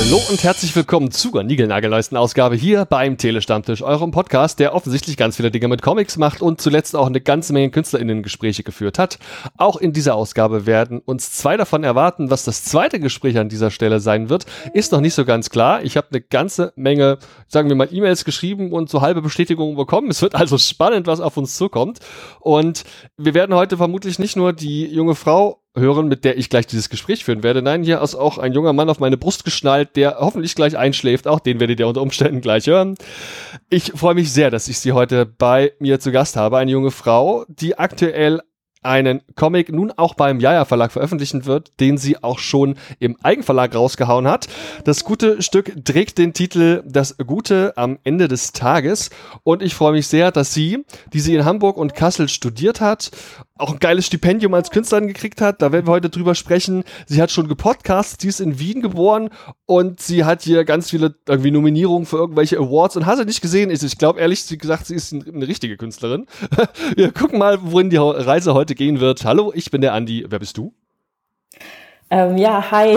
Hallo und herzlich willkommen zur niegelnagelneuesten Ausgabe hier beim Telestammtisch, eurem Podcast, der offensichtlich ganz viele Dinge mit Comics macht und zuletzt auch eine ganze Menge KünstlerInnen-Gespräche geführt hat. Auch in dieser Ausgabe werden uns 2 davon erwarten. Was das zweite Gespräch an dieser Stelle sein wird, ist noch nicht so ganz klar. Ich habe eine ganze Menge, sagen wir mal, E-Mails geschrieben und so halbe Bestätigungen bekommen. Es wird also spannend, was auf uns zukommt. Und wir werden heute vermutlich nicht nur die junge Frau hören, mit der ich gleich dieses Gespräch führen werde. Nein, hier ist auch ein junger Mann auf meine Brust geschnallt, der hoffentlich gleich einschläft. Auch den werdet ihr unter Umständen gleich hören. Ich freue mich sehr, dass ich sie heute bei mir zu Gast habe. Eine junge Frau, die aktuell einen Comic nun auch beim Jaja Verlag veröffentlichen wird, den sie auch schon im Eigenverlag rausgehauen hat. Das gute Stück trägt den Titel Das Gute am Ende des Tages und ich freue mich sehr, dass sie, die sie in Hamburg und Kassel studiert hat, auch ein geiles Stipendium als Künstlerin gekriegt hat, da werden wir heute drüber sprechen. Sie hat schon gepodcastet, sie ist in Wien geboren und sie hat hier ganz viele irgendwie Nominierungen für irgendwelche Awards und hast du nicht gesehen, ich glaube ehrlich gesagt, sie ist eine richtige Künstlerin. Wir gucken mal, wohin die Reise heute gehen wird. Hallo, ich bin der Andi. Wer bist du? Ja, hi.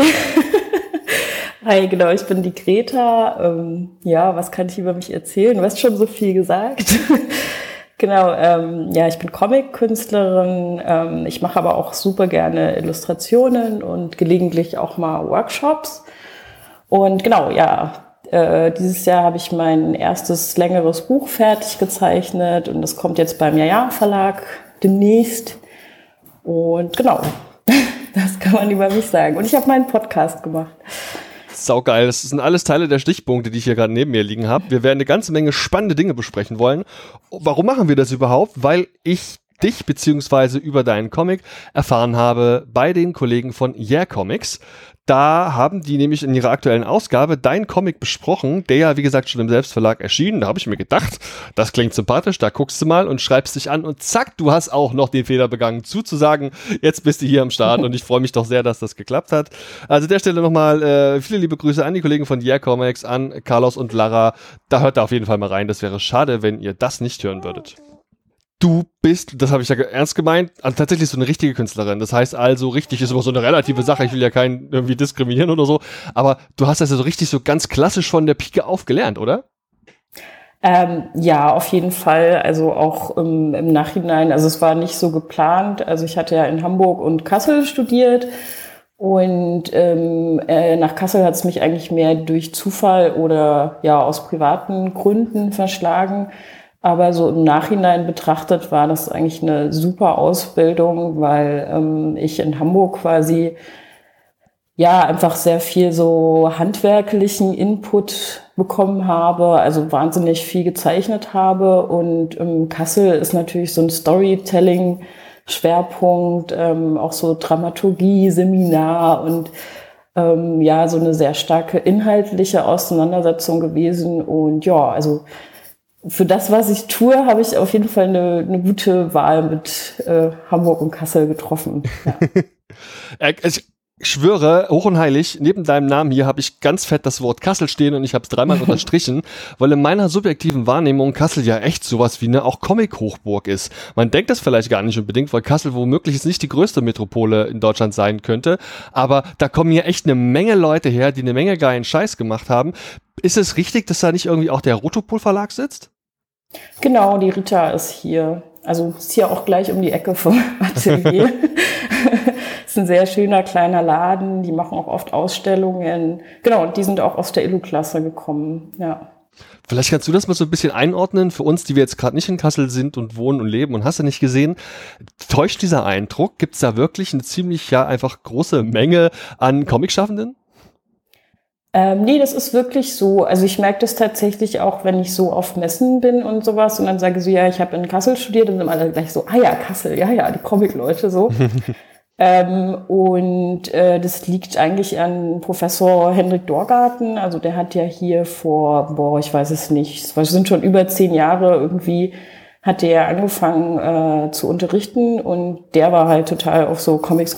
Hi, genau, ich bin die Greta. Ja, was kann ich über mich erzählen? Du hast schon so viel gesagt. Genau, ja, ich bin Comic-Künstlerin. Ich mache aber auch super gerne Illustrationen und gelegentlich auch mal Workshops. Und genau, ja, dieses Jahr habe ich mein erstes längeres Buch fertig gezeichnet und das kommt jetzt beim Jaja Verlag demnächst. Und genau, das kann man über mich sagen. Und ich habe meinen Podcast gemacht. Saugeil, das sind alles Teile der Stichpunkte, die ich hier gerade neben mir liegen habe. Wir werden eine ganze Menge spannende Dinge besprechen wollen. Warum machen wir das überhaupt? Weil ich dich beziehungsweise über deinen Comic erfahren habe bei den Kollegen von Yeah Comics. Da haben die nämlich in ihrer aktuellen Ausgabe deinen Comic besprochen, der ja, wie gesagt, schon im Selbstverlag erschienen. Da habe ich mir gedacht, das klingt sympathisch, da guckst du mal und schreibst dich an und zack, du hast auch noch den Fehler begangen, zuzusagen, jetzt bist du hier am Start und ich freue mich doch sehr, dass das geklappt hat. Also an der Stelle nochmal viele liebe Grüße an die Kollegen von Yeah Comics, an Carlos und Lara. Da hört da auf jeden Fall mal rein, das wäre schade, wenn ihr das nicht hören würdet. Du bist, das habe ich ja ernst gemeint, also tatsächlich so eine richtige Künstlerin. Das heißt also, richtig ist immer so eine relative Sache. Ich will ja keinen irgendwie diskriminieren oder so. Aber du hast das ja so richtig so ganz klassisch von der Pike auf gelernt, oder? Ja, auf jeden Fall. Also auch im Nachhinein. Also es war nicht so geplant. Also ich hatte ja in Hamburg und Kassel studiert. Und nach Kassel hat es mich eigentlich mehr durch Zufall oder ja aus privaten Gründen verschlagen. Aber so im Nachhinein betrachtet war das eigentlich eine super Ausbildung, weil ich in Hamburg quasi ja einfach sehr viel so handwerklichen Input bekommen habe, also wahnsinnig viel gezeichnet habe. Und Kassel ist natürlich so ein Storytelling-Schwerpunkt, auch so Dramaturgie, Seminar und ja, so eine sehr starke inhaltliche Auseinandersetzung gewesen. Und ja, also für das, was ich tue, habe ich auf jeden Fall eine gute Wahl mit Hamburg und Kassel getroffen. Ja. Ich schwöre, hoch und heilig, neben deinem Namen hier habe ich ganz fett das Wort Kassel stehen und ich habe es 3-mal unterstrichen, weil in meiner subjektiven Wahrnehmung Kassel ja echt sowas wie eine auch Comic-Hochburg ist. Man denkt das vielleicht gar nicht unbedingt, weil Kassel womöglich jetzt nicht die größte Metropole in Deutschland sein könnte, aber da kommen hier echt eine Menge Leute her, die eine Menge geilen Scheiß gemacht haben. Ist es richtig, dass da nicht irgendwie auch der Rotopol Verlag sitzt? Genau, die Rita ist hier. Also ist hier auch gleich um die Ecke vom Atelier. Ist ein sehr schöner kleiner Laden. Die machen auch oft Ausstellungen. Genau, und die sind auch aus der Illu-Klasse gekommen. Ja. Vielleicht kannst du das mal so ein bisschen einordnen für uns, die wir jetzt gerade nicht in Kassel sind und wohnen und leben und hast du nicht gesehen. Täuscht dieser Eindruck? Gibt es da wirklich eine ziemlich ja einfach große Menge an Comicschaffenden? Nee, das ist wirklich so. Also ich merke das tatsächlich auch, wenn ich so auf Messen bin und sowas und dann sage so, ja, ich habe in Kassel studiert und dann alle gleich so, ah ja, Kassel, ja, die Comic-Leute so. Das liegt eigentlich an Professor Hendrik Dorgarten. Also der hat ja hier vor, ich weiß es nicht, es sind schon über 10 Jahre irgendwie, hat der angefangen zu unterrichten und der war halt total auf so Comics.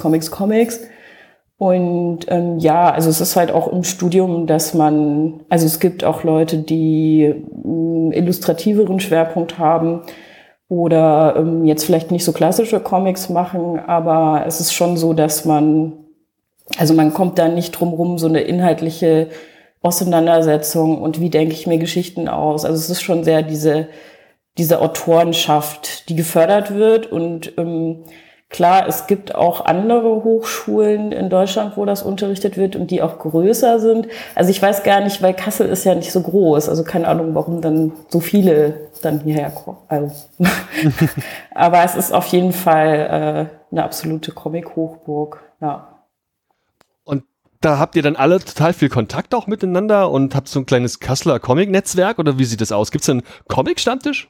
Und ja, also es ist halt auch im Studium, dass also es gibt auch Leute, die illustrativeren Schwerpunkt haben oder jetzt vielleicht nicht so klassische Comics machen, aber es ist schon so, dass man kommt da nicht drum rum, so eine inhaltliche Auseinandersetzung und wie denke ich mir Geschichten aus. Also es ist schon sehr diese Autorenschaft, die gefördert wird. Und klar, es gibt auch andere Hochschulen in Deutschland, wo das unterrichtet wird und die auch größer sind. Also ich weiß gar nicht, weil Kassel ist ja nicht so groß. Also keine Ahnung, warum dann so viele dann hierher kommen. Also. Aber es ist auf jeden Fall eine absolute Comic-Hochburg, ja. Da habt ihr dann alle total viel Kontakt auch miteinander und habt so ein kleines Kasseler Comic-Netzwerk oder wie sieht das aus? Gibt es einen Comic-Stammtisch?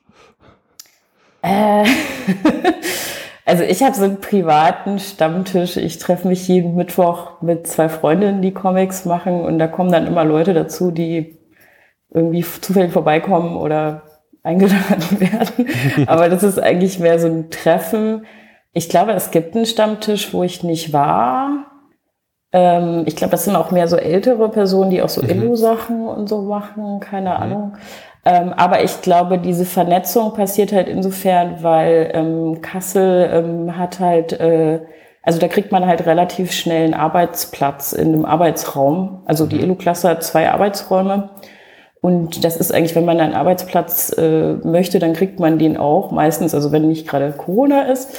Also ich habe so einen privaten Stammtisch. Ich treffe mich jeden Mittwoch mit 2 Freundinnen, die Comics machen und da kommen dann immer Leute dazu, die irgendwie zufällig vorbeikommen oder eingeladen werden. Aber das ist eigentlich mehr so ein Treffen. Ich glaube, es gibt einen Stammtisch, wo ich nicht war. Ich glaube, das sind auch mehr so ältere Personen, die auch so Illu-Sachen und so machen, keine Ahnung. Aber ich glaube, diese Vernetzung passiert halt insofern, weil Kassel hat halt, also da kriegt man halt relativ schnell einen Arbeitsplatz in einem Arbeitsraum. Also die Illu-Klasse hat 2 Arbeitsräume. Und das ist eigentlich, wenn man einen Arbeitsplatz möchte, dann kriegt man den auch meistens, also wenn nicht gerade Corona ist.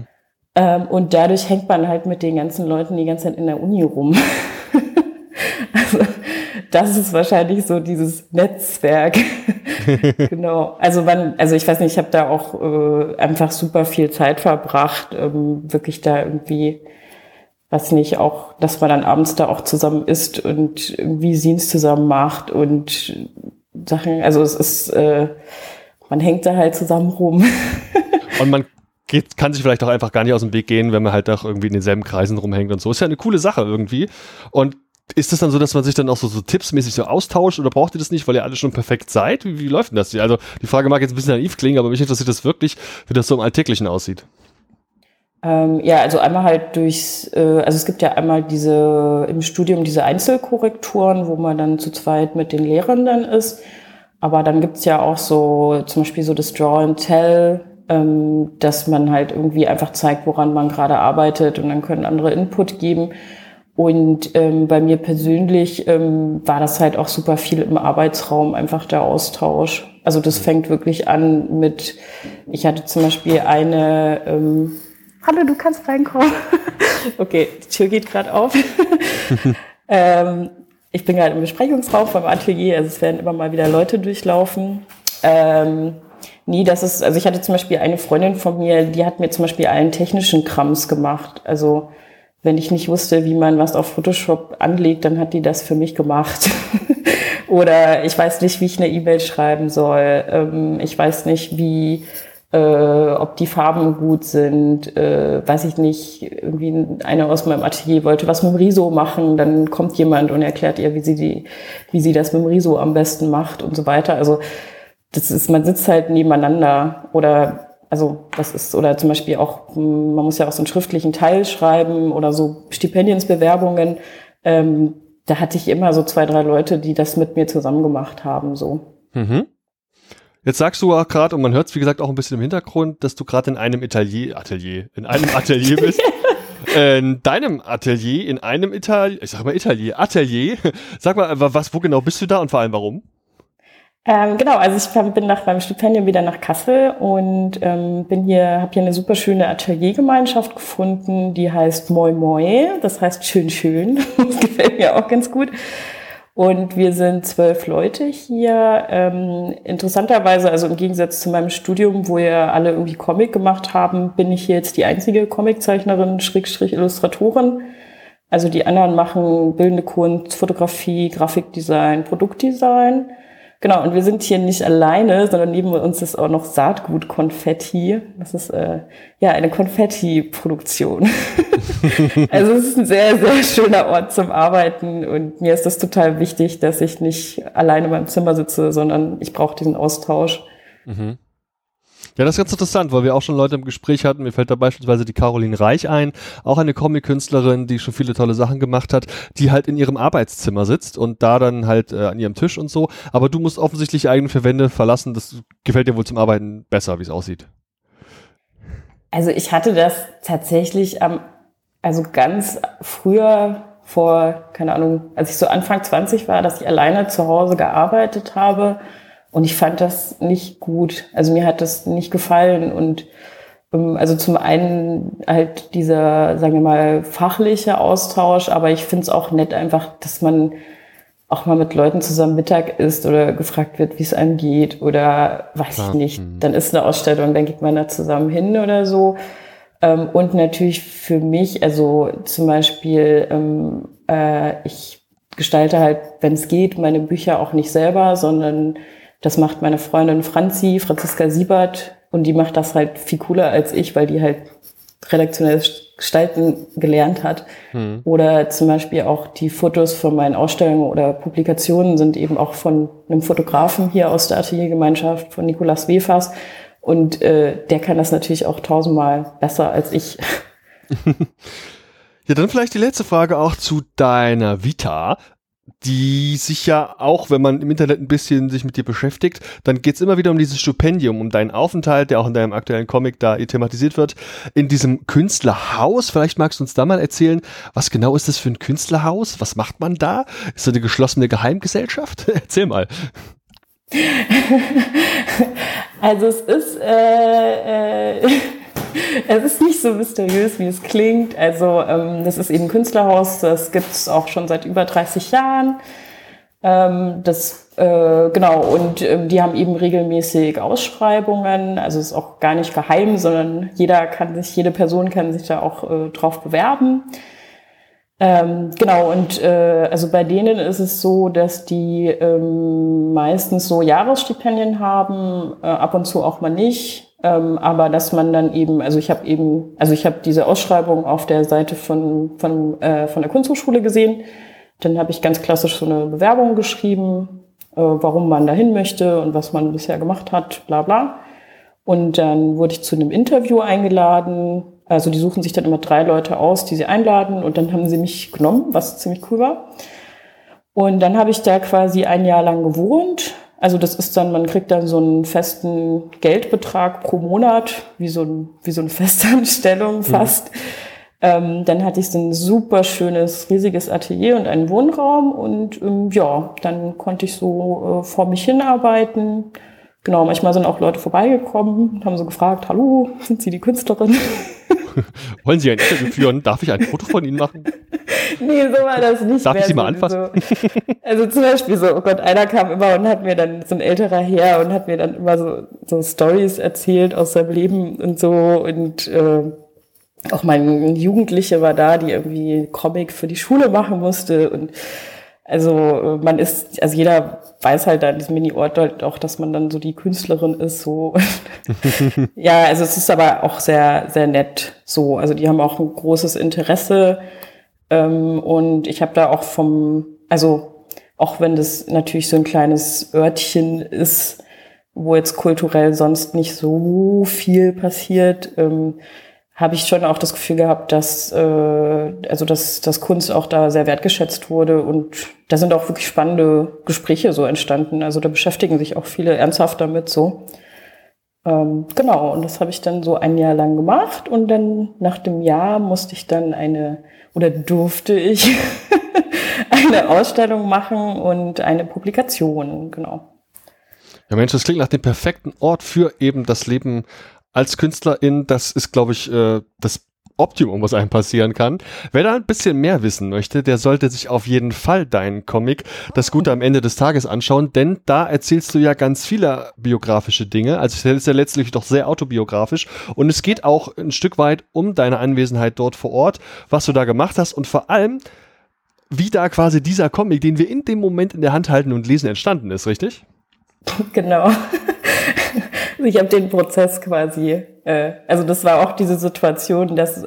Und dadurch hängt man halt mit den ganzen Leuten die ganze Zeit in der Uni rum. Also das ist wahrscheinlich so dieses Netzwerk. Genau. Also ich weiß nicht, ich habe da auch einfach super viel Zeit verbracht, wirklich da irgendwie, weiß nicht, auch, dass man dann abends da auch zusammen isst und irgendwie Scenes zusammen macht und Sachen. Also es ist, man hängt da halt zusammen rum. Und man kann sich vielleicht auch einfach gar nicht aus dem Weg gehen, wenn man halt auch irgendwie in denselben Kreisen rumhängt und so. Ist ja eine coole Sache irgendwie. Und ist es dann so, dass man sich dann auch so tippsmäßig so austauscht oder braucht ihr das nicht, weil ihr alle schon perfekt seid? Wie läuft denn das? Also die Frage mag jetzt ein bisschen naiv klingen, aber mich interessiert das wirklich, wie das so im Alltäglichen aussieht. Ja, also einmal halt also es gibt ja einmal im Studium diese Einzelkorrekturen, wo man dann zu zweit mit den Lehrern dann ist. Aber dann gibt's ja auch so zum Beispiel so das Draw and Tell, dass man halt irgendwie einfach zeigt, woran man gerade arbeitet und dann können andere Input geben. Und bei mir persönlich war das halt auch super viel im Arbeitsraum, einfach der Austausch. Also das fängt wirklich an ich hatte zum Beispiel eine, hallo, du kannst reinkommen. Okay, die Tür geht gerade auf. Ich bin gerade im Besprechungsraum vom Atelier, also es werden immer mal wieder Leute durchlaufen. Also ich hatte zum Beispiel eine Freundin von mir, die hat mir zum Beispiel allen technischen Krams gemacht. Also wenn ich nicht wusste, wie man was auf Photoshop anlegt, dann hat die das für mich gemacht. Oder ich weiß nicht, wie ich eine E-Mail schreiben soll. Ich weiß nicht, ob die Farben gut sind. Weiß ich nicht, irgendwie eine aus meinem Atelier wollte was mit dem Riso machen. Dann kommt jemand und erklärt ihr, wie sie das mit dem Riso am besten macht und so weiter. Also man sitzt halt nebeneinander oder zum Beispiel auch, man muss ja auch so einen schriftlichen Teil schreiben oder so Stipendiensbewerbungen. Da hatte ich immer so 2, 3 Leute, die das mit mir zusammen gemacht haben, so. Jetzt sagst du auch gerade, und man hört es wie gesagt auch ein bisschen im Hintergrund, dass du gerade in einem Atelier bist. In deinem Atelier, Atelier. Sag mal, wo genau bist du da und vor allem warum? Genau, also ich bin nach meinem Stipendium wieder nach Kassel und habe hier eine super schöne Ateliergemeinschaft gefunden, die heißt Moi Moi, das heißt schön schön, das gefällt mir auch ganz gut. Und wir sind 12 Leute hier. Interessanterweise, also im Gegensatz zu meinem Studium, wo ja alle irgendwie Comic gemacht haben, bin ich hier jetzt die einzige Comiczeichnerin, Illustratorin. Also die anderen machen bildende Kunst, Fotografie, Grafikdesign, Produktdesign. Genau, und wir sind hier nicht alleine, sondern neben uns ist auch noch Saatgut-Konfetti. Das ist eine Konfetti-Produktion. Also es ist ein sehr, sehr schöner Ort zum Arbeiten und mir ist das total wichtig, dass ich nicht alleine in meinem Zimmer sitze, sondern ich brauche diesen Austausch. Ja, das ist ganz interessant, weil wir auch schon Leute im Gespräch hatten. Mir fällt da beispielsweise die Caroline Reich ein, auch eine Comic-Künstlerin, die schon viele tolle Sachen gemacht hat, die halt in ihrem Arbeitszimmer sitzt und da dann halt an ihrem Tisch und so. Aber du musst offensichtlich eigene 4 Wände verlassen. Das gefällt dir wohl zum Arbeiten besser, wie es aussieht. Also ich hatte das tatsächlich ganz früher, vor, keine Ahnung, als ich so Anfang 20 war, dass ich alleine zu Hause gearbeitet habe. Und ich fand das nicht gut. Also mir hat das nicht gefallen. Und also zum einen halt dieser, sagen wir mal, fachliche Austausch, aber ich finde es auch nett einfach, dass man auch mal mit Leuten zusammen Mittag isst oder gefragt wird, wie es einem geht oder weiß ich nicht. Dann ist eine Ausstellung, dann geht man da zusammen hin oder so. Und natürlich für mich, also zum Beispiel, ich gestalte halt, wenn es geht, meine Bücher auch nicht selber, sondern das macht meine Freundin Franziska Siebert, und die macht das halt viel cooler als ich, weil die halt redaktionelles Gestalten gelernt hat. Oder zum Beispiel auch die Fotos von meinen Ausstellungen oder Publikationen sind eben auch von einem Fotografen hier aus der Ateliergemeinschaft, von Nikolaus Wefers. Und der kann das natürlich auch 1000-mal besser als ich. Ja, dann vielleicht die letzte Frage auch zu deiner Vita, die sich ja auch, wenn man im Internet ein bisschen sich mit dir beschäftigt, dann geht's immer wieder um dieses Stipendium, um deinen Aufenthalt, der auch in deinem aktuellen Comic da thematisiert wird, in diesem Künstlerhaus. Vielleicht magst du uns da mal erzählen, was genau ist das für ein Künstlerhaus? Was macht man da? Ist das eine geschlossene Geheimgesellschaft? Erzähl mal. Also es ist nicht so mysteriös, wie es klingt. Also das ist eben ein Künstlerhaus, das gibt es auch schon seit über 30 Jahren. Genau, und die haben eben regelmäßig Ausschreibungen. Also es ist auch gar nicht geheim, sondern jede Person kann sich da auch drauf bewerben. Genau, und also bei denen ist es so, dass die meistens so Jahresstipendien haben, ab und zu auch mal nicht. Aber dass man dann eben, ich habe diese Ausschreibung auf der Seite von der Kunsthochschule gesehen. Dann habe ich ganz klassisch so eine Bewerbung geschrieben, warum man dahin möchte und was man bisher gemacht hat, bla bla. Und dann wurde ich zu einem Interview eingeladen. Also die suchen sich dann immer 3 Leute aus, die sie einladen, und dann haben sie mich genommen, was ziemlich cool war. Und dann habe ich da quasi ein Jahr lang gewohnt. Also das ist dann, man kriegt dann so einen festen Geldbetrag pro Monat, wie so eine Festanstellung fast. Dann hatte ich so ein super schönes, riesiges Atelier und einen Wohnraum, und dann konnte ich so vor mich hinarbeiten. Genau, manchmal sind auch Leute vorbeigekommen und haben so gefragt, hallo, sind Sie die Künstlerin? Wollen Sie ein Interview führen? Darf ich ein Foto von Ihnen machen? Nee, so war das nicht. Darf ich Sie mal anfassen? So, also zum Beispiel so, oh Gott, einer kam immer und hat mir dann, so ein älterer Herr, und hat mir dann immer so Storys erzählt aus seinem Leben und so, und auch mein Jugendliche war da, die irgendwie Comic für die Schule machen musste, und also jeder weiß halt da in diesem Mini-Ort halt auch, dass man dann so die Künstlerin ist, so. Ja, also es ist aber auch sehr, sehr nett so. Also die haben auch ein großes Interesse, und ich habe da auch auch wenn das natürlich so ein kleines Örtchen ist, wo jetzt kulturell sonst nicht so viel passiert, habe ich schon auch das Gefühl gehabt, dass Kunst auch da sehr wertgeschätzt wurde, und da sind auch wirklich spannende Gespräche so entstanden. Also da beschäftigen sich auch viele ernsthaft damit so. Genau, und das habe ich dann so ein Jahr lang gemacht, und dann nach dem Jahr durfte ich eine Ausstellung machen und eine Publikation, genau. Ja Mensch, das klingt nach dem perfekten Ort für eben das Leben als Künstlerin. Das ist, glaube ich, das Optimum, was einem passieren kann. Wer da ein bisschen mehr wissen möchte, der sollte sich auf jeden Fall deinen Comic Das Gute am Ende des Tages anschauen, denn da erzählst du ja ganz viele biografische Dinge. Also es ist ja letztlich doch sehr autobiografisch, und es geht auch ein Stück weit um deine Anwesenheit dort vor Ort, was du da gemacht hast, und vor allem, wie da quasi dieser Comic, den wir in dem Moment in der Hand halten und lesen, entstanden ist, richtig? Genau. Ich habe den Prozess quasi, das war auch diese Situation, dass,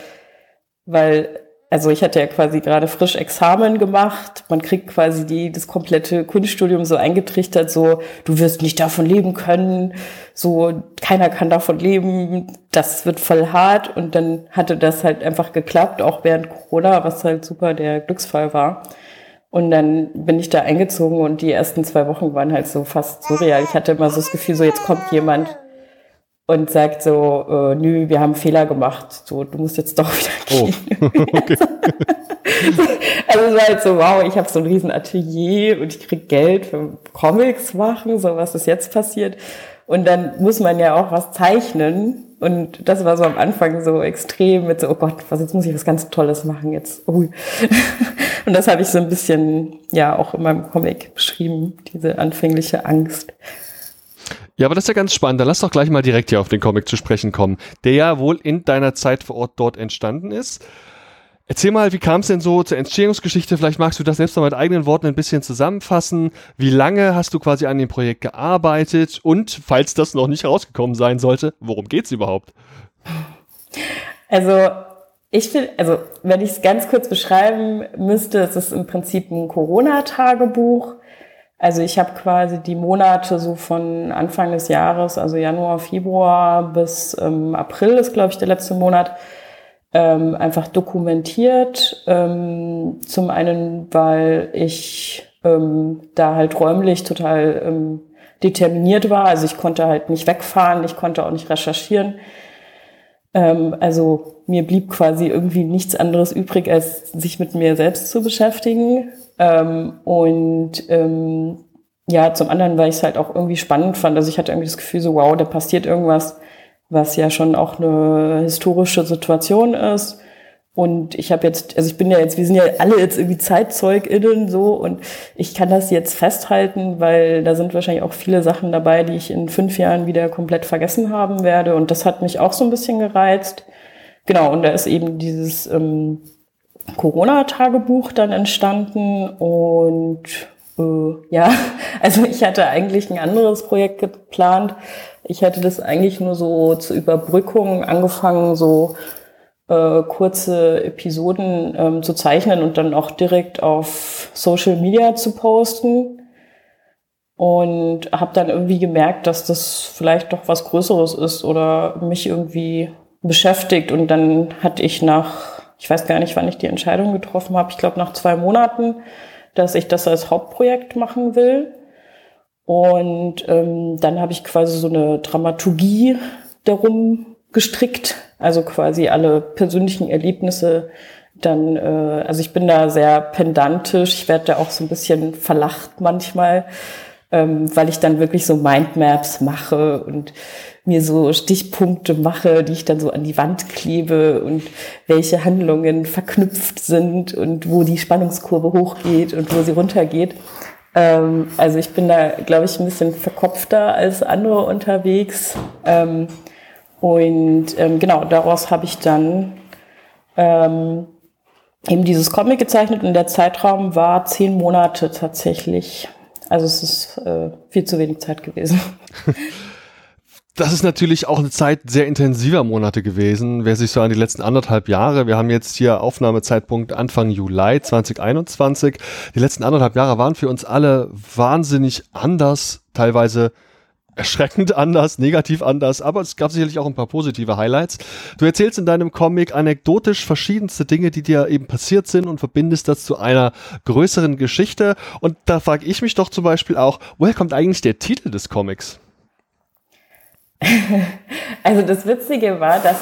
ich hatte ja quasi gerade frisch Examen gemacht, man kriegt quasi das komplette Kunststudium so eingetrichtert, so, du wirst nicht davon leben können, so, keiner kann davon leben, das wird voll hart, und dann hatte das halt einfach geklappt, auch während Corona, was halt super der Glücksfall war. Und dann bin ich da eingezogen, und die ersten 2 Wochen waren halt so fast surreal. Ich hatte immer so das Gefühl, so jetzt kommt jemand und sagt so, nö, wir haben Fehler gemacht, so, du musst jetzt doch wieder gehen. Oh. Okay. Also es war halt so, wow, ich habe so ein riesen Atelier und ich krieg Geld für Comics machen, so was ist jetzt passiert. Und dann muss man ja auch was zeichnen. Und das war so am Anfang so extrem mit so, oh Gott, jetzt muss ich was ganz Tolles machen jetzt. Ui. Und das habe ich so ein bisschen, ja, auch in meinem Comic beschrieben, diese anfängliche Angst. Ja, aber das ist ja ganz spannend. Dann lass doch gleich mal direkt hier auf den Comic zu sprechen kommen, der ja wohl in deiner Zeit vor Ort dort entstanden ist. Erzähl mal, wie kam es denn so zur Entstehungsgeschichte? Vielleicht magst du das selbst noch mit eigenen Worten ein bisschen zusammenfassen. Wie lange hast du quasi an dem Projekt gearbeitet? Und, falls das noch nicht rausgekommen sein sollte, worum geht's überhaupt? Also, wenn ich es ganz kurz beschreiben müsste, es ist im Prinzip ein Corona-Tagebuch. Also ich habe quasi die Monate so von Anfang des Jahres, also Januar, Februar bis April ist, glaube ich, der letzte Monat, einfach dokumentiert. Zum einen, weil ich da halt räumlich total determiniert war. Also ich konnte halt nicht wegfahren, ich konnte auch nicht recherchieren. Also mir blieb quasi irgendwie nichts anderes übrig, als sich mit mir selbst zu beschäftigen. Ja, zum anderen, weil ich es halt auch irgendwie spannend fand. Also ich hatte irgendwie das Gefühl so, wow, da passiert irgendwas, was ja schon auch eine historische Situation ist. Und ich habe jetzt, also wir sind ja alle jetzt irgendwie ZeitzeugInnen so und ich kann das jetzt festhalten, weil da sind wahrscheinlich auch viele Sachen dabei, die ich in 5 Jahren wieder komplett vergessen haben werde. Und das hat mich auch so ein bisschen gereizt. Genau, und da ist eben dieses Corona-Tagebuch dann entstanden und ja, also ich hatte eigentlich ein anderes Projekt geplant. Ich hätte das eigentlich nur so zur Überbrückung angefangen, so kurze Episoden zu zeichnen und dann auch direkt auf Social Media zu posten. Und habe dann irgendwie gemerkt, dass das vielleicht doch was Größeres ist oder mich irgendwie beschäftigt. Und dann hatte ich ich weiß gar nicht, wann ich die Entscheidung getroffen habe, ich glaube nach 2 Monaten, dass ich das als Hauptprojekt machen will. Und dann habe ich quasi so eine Dramaturgie darum gestrickt, also quasi alle persönlichen Erlebnisse dann, also ich bin da sehr pedantisch, ich werde da auch so ein bisschen verlacht manchmal, weil ich dann wirklich so Mindmaps mache und mir so Stichpunkte mache, die ich dann so an die Wand klebe und welche Handlungen verknüpft sind und wo die Spannungskurve hochgeht und wo sie runtergeht. Also ich bin da, glaube ich, ein bisschen verkopfter als andere unterwegs. Genau, daraus habe ich dann eben dieses Comic gezeichnet und der Zeitraum war 10 Monate tatsächlich. Also es ist viel zu wenig Zeit gewesen. Das ist natürlich auch eine Zeit sehr intensiver Monate gewesen. Wer sich so an die letzten 1,5 Jahre, wir haben jetzt hier Aufnahmezeitpunkt Anfang Juli 2021. Die letzten 1,5 Jahre waren für uns alle wahnsinnig anders, teilweise erschreckend anders, negativ anders, aber es gab sicherlich auch ein paar positive Highlights. Du erzählst in deinem Comic anekdotisch verschiedenste Dinge, die dir eben passiert sind und verbindest das zu einer größeren Geschichte. Und da frage ich mich doch zum Beispiel auch, woher kommt eigentlich der Titel des Comics? Also das Witzige war, dass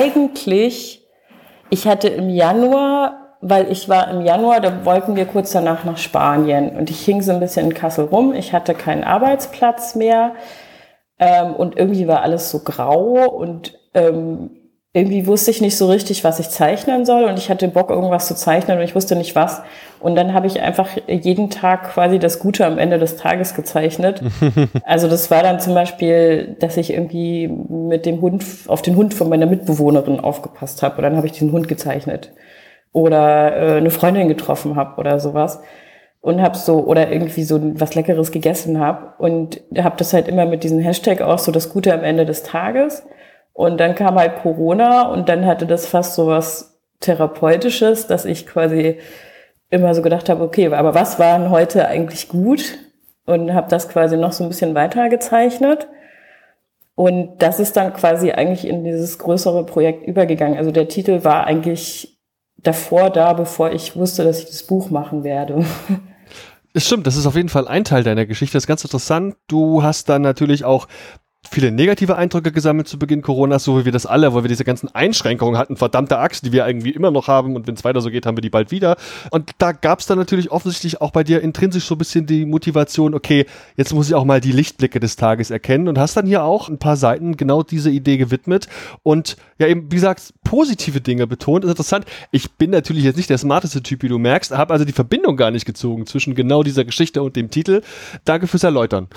ich hatte im Januar, weil ich war im Januar, da wollten wir kurz danach nach Spanien und ich hing so ein bisschen in Kassel rum, ich hatte keinen Arbeitsplatz mehr und irgendwie war alles so grau und irgendwie wusste ich nicht so richtig, was ich zeichnen soll und ich hatte Bock, irgendwas zu zeichnen und ich wusste nicht was. Und dann habe ich einfach jeden Tag quasi das Gute am Ende des Tages gezeichnet. Also das war dann zum Beispiel, dass ich irgendwie mit dem Hund auf den Hund von meiner Mitbewohnerin aufgepasst habe und dann habe ich den Hund gezeichnet. Oder eine Freundin getroffen habe oder sowas. Und habe oder irgendwie so was Leckeres gegessen habe. Und habe das halt immer mit diesem Hashtag auch so das Gute am Ende des Tages. Und dann kam halt Corona und dann hatte das fast so was Therapeutisches, dass ich quasi immer so gedacht habe, okay, aber was war denn heute eigentlich gut? Und habe das quasi noch so ein bisschen weiter gezeichnet. Und das ist dann quasi eigentlich in dieses größere Projekt übergegangen. Also der Titel war eigentlich davor da, bevor ich wusste, dass ich das Buch machen werde. Es stimmt, das ist auf jeden Fall ein Teil deiner Geschichte. Das ist ganz interessant. Du hast dann natürlich auch viele negative Eindrücke gesammelt zu Beginn Coronas, so wie wir das alle, weil wir diese ganzen Einschränkungen hatten, verdammte Axt, die wir irgendwie immer noch haben und wenn es weiter so geht, haben wir die bald wieder. Und da gab es dann natürlich offensichtlich auch bei dir intrinsisch so ein bisschen die Motivation, okay, jetzt muss ich auch mal die Lichtblicke des Tages erkennen und hast dann hier auch ein paar Seiten genau diese Idee gewidmet und ja eben, wie gesagt, positive Dinge betont. Das ist interessant. Ich bin natürlich jetzt nicht der smarteste Typ, wie du merkst, habe also die Verbindung gar nicht gezogen zwischen genau dieser Geschichte und dem Titel. Danke fürs Erläutern.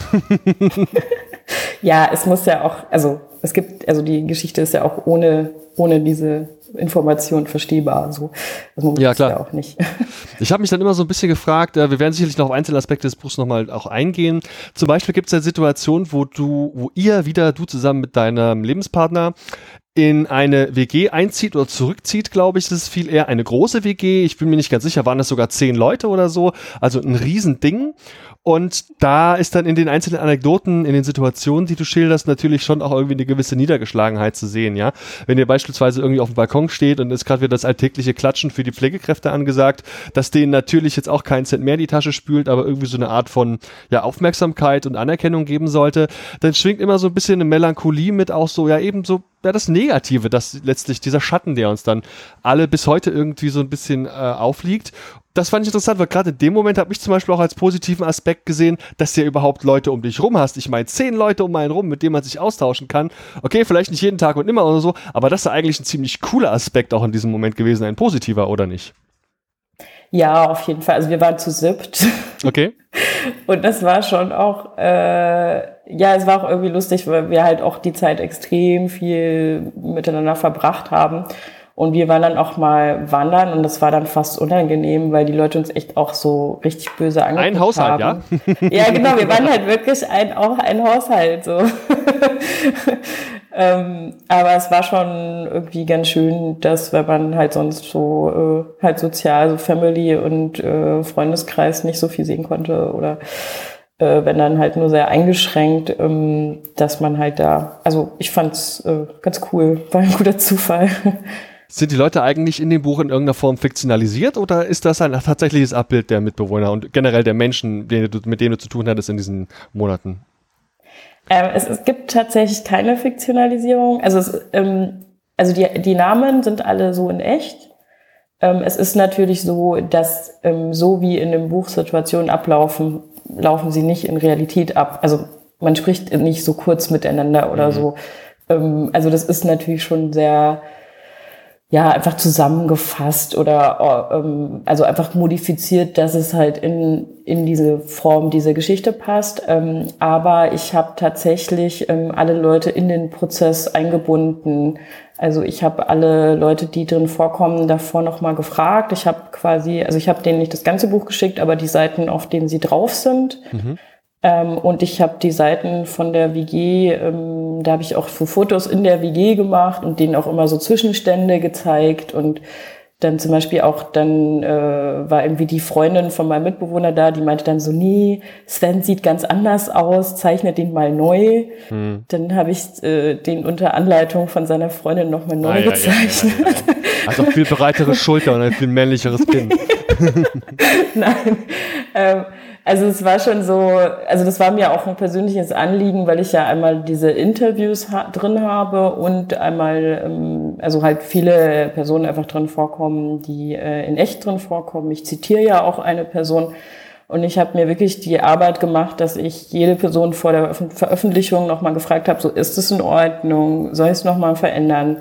Ja, es muss ja auch, also die Geschichte ist ja auch ohne diese Information verstehbar. So. Das muss ja, klar. Ja auch nicht. Ich habe mich dann immer so ein bisschen gefragt, wir werden sicherlich noch auf einzelne Aspekte des Buchs nochmal auch eingehen. Zum Beispiel gibt es ja Situationen, wo du zusammen mit deinem Lebenspartner in eine WG einzieht oder zurückzieht, glaube ich, das ist viel eher eine große WG. Ich bin mir nicht ganz sicher, waren das sogar 10 Leute oder so, also ein Riesending. Und da ist dann in den einzelnen Anekdoten, in den Situationen, die du schilderst, natürlich schon auch irgendwie eine gewisse Niedergeschlagenheit zu sehen, ja. Wenn ihr beispielsweise irgendwie auf dem Balkon steht und ist gerade wieder das alltägliche Klatschen für die Pflegekräfte angesagt, dass denen natürlich jetzt auch keinen Cent mehr in die Tasche spült, aber irgendwie so eine Art von ja, Aufmerksamkeit und Anerkennung geben sollte, dann schwingt immer so ein bisschen eine Melancholie mit, auch so, ja eben so, ja, das Negative, das letztlich dieser Schatten, der uns dann alle bis heute irgendwie so ein bisschen aufliegt. Das fand ich interessant, weil gerade in dem Moment habe ich zum Beispiel auch als positiven Aspekt gesehen, dass du ja überhaupt Leute um dich rum hast. Ich meine, 10 Leute um einen rum, mit denen man sich austauschen kann. Okay, vielleicht nicht jeden Tag und immer oder so, aber das ist eigentlich ein ziemlich cooler Aspekt auch in diesem Moment gewesen, ein positiver, oder nicht? Ja, auf jeden Fall. Also wir waren zu 7. Okay. Und das war schon auch, es war auch irgendwie lustig, weil wir halt auch die Zeit extrem viel miteinander verbracht haben. Und wir waren dann auch mal wandern und das war dann fast unangenehm, weil die Leute uns echt auch so richtig böse angeguckt haben. Ein Haushalt, ja? Ja, genau, wir waren halt wirklich auch ein Haushalt, so. Aber es war schon irgendwie ganz schön, dass, wenn man halt sonst so halt sozial, so Family und Freundeskreis nicht so viel sehen konnte oder wenn dann halt nur sehr eingeschränkt, dass man halt da, also ich fand's ganz cool, war ein guter Zufall. Sind die Leute eigentlich in dem Buch in irgendeiner Form fiktionalisiert oder ist das ein tatsächliches Abbild der Mitbewohner und generell der Menschen, mit denen du zu tun hattest in diesen Monaten? Es gibt tatsächlich keine Fiktionalisierung. Also die Namen sind alle so in echt. Es ist natürlich so, dass so wie in dem Buch Situationen ablaufen, laufen sie nicht in Realität ab. Also man spricht nicht so kurz miteinander oder so. Also das ist natürlich schon sehr einfach zusammengefasst oder also einfach modifiziert, dass es halt in diese Form dieser Geschichte passt. Aber ich habe tatsächlich alle Leute in den Prozess eingebunden. Also ich habe alle Leute, die drin vorkommen, davor nochmal gefragt. Ich habe denen nicht das ganze Buch geschickt, aber die Seiten, auf denen sie drauf sind. Und ich habe die Seiten von der WG, da habe ich auch Fotos in der WG gemacht und denen auch immer so Zwischenstände gezeigt und dann zum Beispiel auch, dann war irgendwie die Freundin von meinem Mitbewohner da, die meinte dann so, nee, Sven sieht ganz anders aus, zeichne den mal neu. Dann habe ich den unter Anleitung von seiner Freundin nochmal neu gezeichnet. Ja. Also viel breitere Schulter und ein viel männlicheres Kinn. Nein, also es war schon so, also das war mir auch ein persönliches Anliegen, weil ich ja einmal diese Interviews drin habe und einmal, also halt viele Personen einfach drin vorkommen, die in echt drin vorkommen. Ich zitiere ja auch eine Person und ich habe mir wirklich die Arbeit gemacht, dass ich jede Person vor der Veröffentlichung nochmal gefragt habe, so ist es in Ordnung, soll ich es nochmal verändern?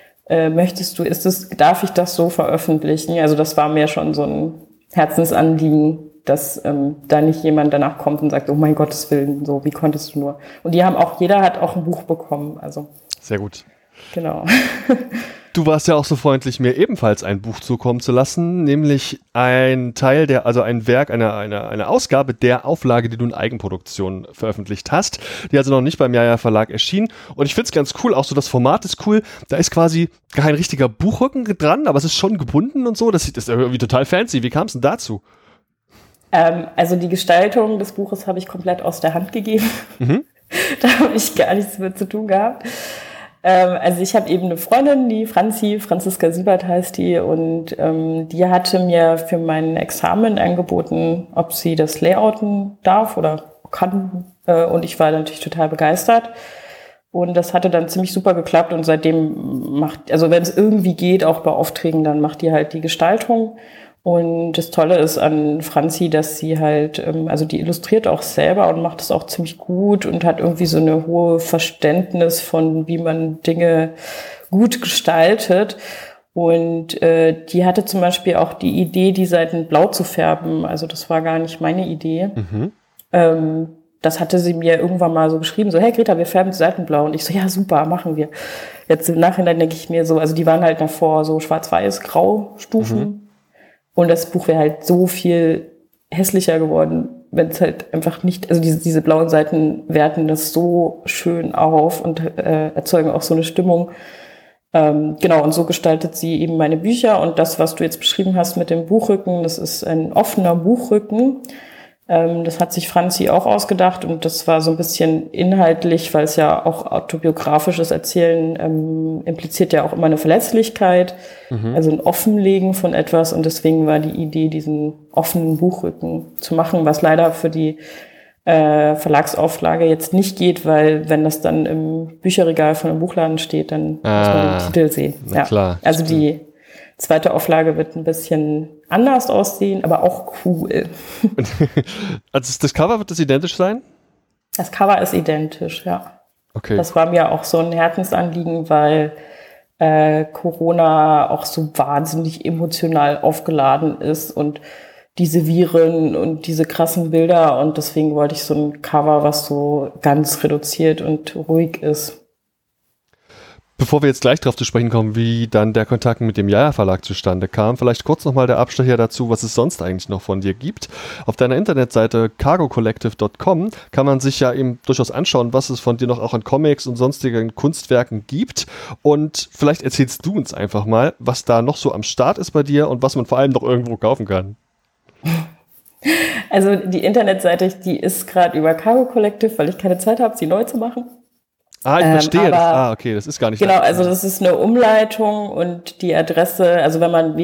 Darf ich das so veröffentlichen? Also das war mir schon so ein Herzensanliegen, dass da nicht jemand danach kommt und sagt, oh mein Gottes Willen, so, wie konntest du nur? Und jeder hat auch ein Buch bekommen, also. Sehr gut. Genau. Du warst ja auch so freundlich, mir ebenfalls ein Buch zukommen zu lassen, nämlich ein Werk, eine Ausgabe der Auflage, die du in Eigenproduktion veröffentlicht hast, die also noch nicht beim Jaja Verlag erschien. Und ich finde es ganz cool, auch so das Format ist cool. Da ist quasi kein richtiger Buchrücken dran, aber es ist schon gebunden und so. Das ist irgendwie total fancy. Wie kam es denn dazu? Also die Gestaltung des Buches habe ich komplett aus der Hand gegeben. Da habe ich gar nichts mit zu tun gehabt. Also ich habe eben eine Freundin, die Franziska Siebert heißt die, und die hatte mir für mein Examen angeboten, ob sie das layouten darf oder kann. Und ich war natürlich total begeistert. Und das hatte dann ziemlich super geklappt und seitdem also wenn es irgendwie geht, auch bei Aufträgen, dann macht die halt die Gestaltung. Und das Tolle ist an Franzi, dass sie halt, also die illustriert auch selber und macht es auch ziemlich gut und hat irgendwie so eine hohe Verständnis von, wie man Dinge gut gestaltet. Und die hatte zum Beispiel auch die Idee, die Seiten blau zu färben. Also das war gar nicht meine Idee. Das hatte sie mir irgendwann mal so geschrieben, so, hey Greta, wir färben die Seiten blau. Und ich so, ja super, machen wir. Jetzt im Nachhinein denke ich mir so, also die waren halt davor so schwarz-weiß-grau-Stufen. Und das Buch wäre halt so viel hässlicher geworden, wenn es halt einfach nicht, also diese blauen Seiten werten das so schön auf und erzeugen auch so eine Stimmung. Genau, und so gestaltet sie eben meine Bücher. Und das, was du jetzt beschrieben hast mit dem Buchrücken, das ist ein offener Buchrücken. Das hat sich Franzi auch ausgedacht und das war so ein bisschen inhaltlich, weil es ja auch autobiografisches Erzählen impliziert ja auch immer eine Verletzlichkeit, also ein Offenlegen von etwas und deswegen war die Idee, diesen offenen Buchrücken zu machen, was leider für die Verlagsauflage jetzt nicht geht, weil wenn das dann im Bücherregal von einem Buchladen steht, dann muss man den Titel sehen. Ja. Klar, also die zweite Auflage wird ein bisschen anders aussehen, aber auch cool. Also das Cover, wird das identisch sein? Das Cover ist identisch, ja. Okay. Das war mir auch so ein Herzensanliegen, weil Corona auch so wahnsinnig emotional aufgeladen ist und diese Viren und diese krassen Bilder und deswegen wollte ich so ein Cover, was so ganz reduziert und ruhig ist. Bevor wir jetzt gleich darauf zu sprechen kommen, wie dann der Kontakt mit dem Jaja Verlag zustande kam, vielleicht kurz nochmal der Abstecher dazu, was es sonst eigentlich noch von dir gibt. Auf deiner Internetseite cargocollective.com kann man sich ja eben durchaus anschauen, was es von dir noch auch an Comics und sonstigen Kunstwerken gibt. Und vielleicht erzählst du uns einfach mal, was da noch so am Start ist bei dir und was man vor allem noch irgendwo kaufen kann. Also die Internetseite, die ist gerade über Cargo Collective, weil ich keine Zeit habe, sie neu zu machen. Ah, ich verstehe. Okay, das ist gar nicht. Genau, also das ist eine Umleitung und die Adresse, also wenn man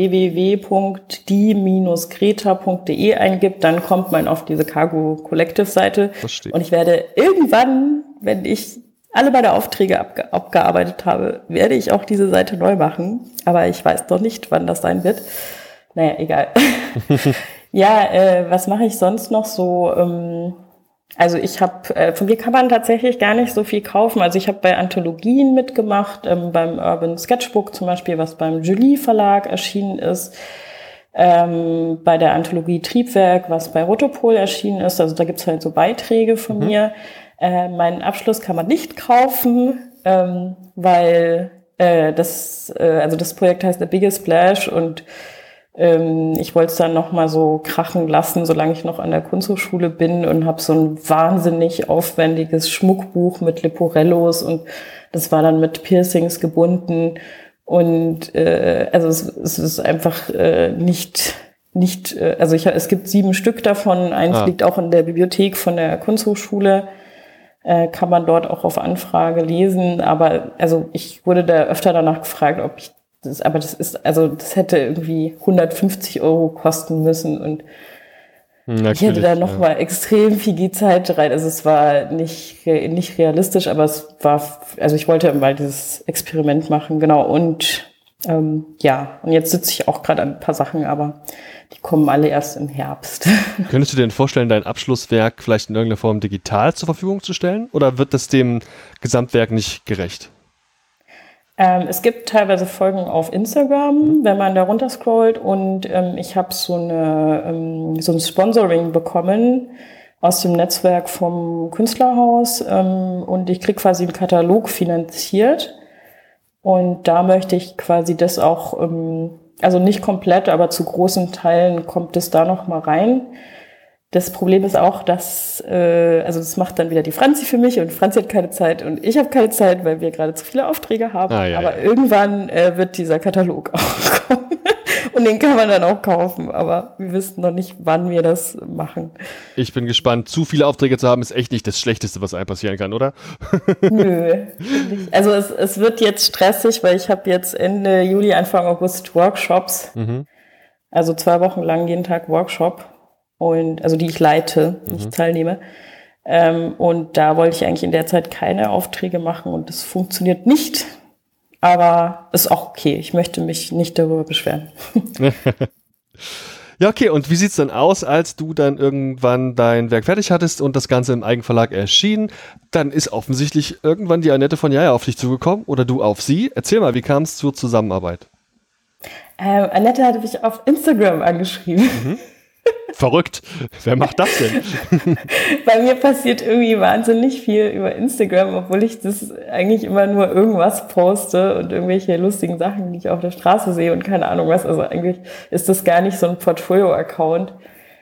www.die-greta.de eingibt, dann kommt man auf diese Cargo Collective Seite. Verstehe. Und ich werde irgendwann, wenn ich alle meine Aufträge abgearbeitet habe, werde ich auch diese Seite neu machen. Aber ich weiß noch nicht, wann das sein wird. Naja, egal. Ja, was mache ich sonst noch so? Also ich habe, von mir kann man tatsächlich gar nicht so viel kaufen. Also ich habe bei Anthologien mitgemacht, beim Urban Sketchbook zum Beispiel, was beim Julie Verlag erschienen ist, bei der Anthologie Triebwerk, was bei Rotopol erschienen ist. Also da gibt's halt so Beiträge von mir. Meinen Abschluss kann man nicht kaufen, weil das Projekt heißt The Biggest Splash und ich wollte es dann noch mal so krachen lassen, solange ich noch an der Kunsthochschule bin und habe so ein wahnsinnig aufwendiges Schmuckbuch mit Leporellos und das war dann mit Piercings gebunden und also es ist einfach es gibt 7 Stück davon, eins liegt auch in der Bibliothek von der Kunsthochschule, kann man dort auch auf Anfrage lesen, aber also ich wurde da öfter danach gefragt, ob ich das hätte irgendwie 150 € kosten müssen und ich hätte da noch mal extrem viel Zeit rein. Also es war nicht realistisch, aber es war, also ich wollte mal dieses Experiment machen, genau. Und und jetzt sitze ich auch gerade an ein paar Sachen, aber die kommen alle erst im Herbst. Könntest du dir denn vorstellen, dein Abschlusswerk vielleicht in irgendeiner Form digital zur Verfügung zu stellen? Oder wird das dem Gesamtwerk nicht gerecht? Es gibt teilweise Folgen auf Instagram, wenn man da runterscrollt und ich habe so ein Sponsoring bekommen aus dem Netzwerk vom Künstlerhaus und ich krieg quasi einen Katalog finanziert und da möchte ich quasi das auch, also nicht komplett, aber zu großen Teilen kommt es da noch mal rein. Das Problem ist auch, dass, das macht dann wieder die Franzi für mich und Franzi hat keine Zeit und ich habe keine Zeit, weil wir gerade zu viele Aufträge haben. Aber irgendwann wird dieser Katalog auch kommen und den kann man dann auch kaufen. Aber wir wissen noch nicht, wann wir das machen. Ich bin gespannt. Zu viele Aufträge zu haben ist echt nicht das Schlechteste, was einem passieren kann, oder? Nö. Also es wird jetzt stressig, weil ich habe jetzt Ende Juli, Anfang August Workshops. Also 2 Wochen lang jeden Tag Workshop. Und also die ich leite, nicht teilnehme. Und da wollte ich eigentlich in der Zeit keine Aufträge machen und das funktioniert nicht. Aber ist auch okay. Ich möchte mich nicht darüber beschweren. Ja, okay. Und wie sieht's dann aus, als du dann irgendwann dein Werk fertig hattest und das Ganze im Eigenverlag erschien? Dann ist offensichtlich irgendwann die Annette von Jaja auf dich zugekommen oder du auf sie. Erzähl mal, wie kam es zur Zusammenarbeit? Annette hatte mich auf Instagram angeschrieben. Mhm. Verrückt. Wer macht das denn? Bei mir passiert irgendwie wahnsinnig viel über Instagram, obwohl ich das eigentlich immer nur irgendwas poste und irgendwelche lustigen Sachen, die ich auf der Straße sehe und keine Ahnung was. Also eigentlich ist das gar nicht so ein Portfolio-Account.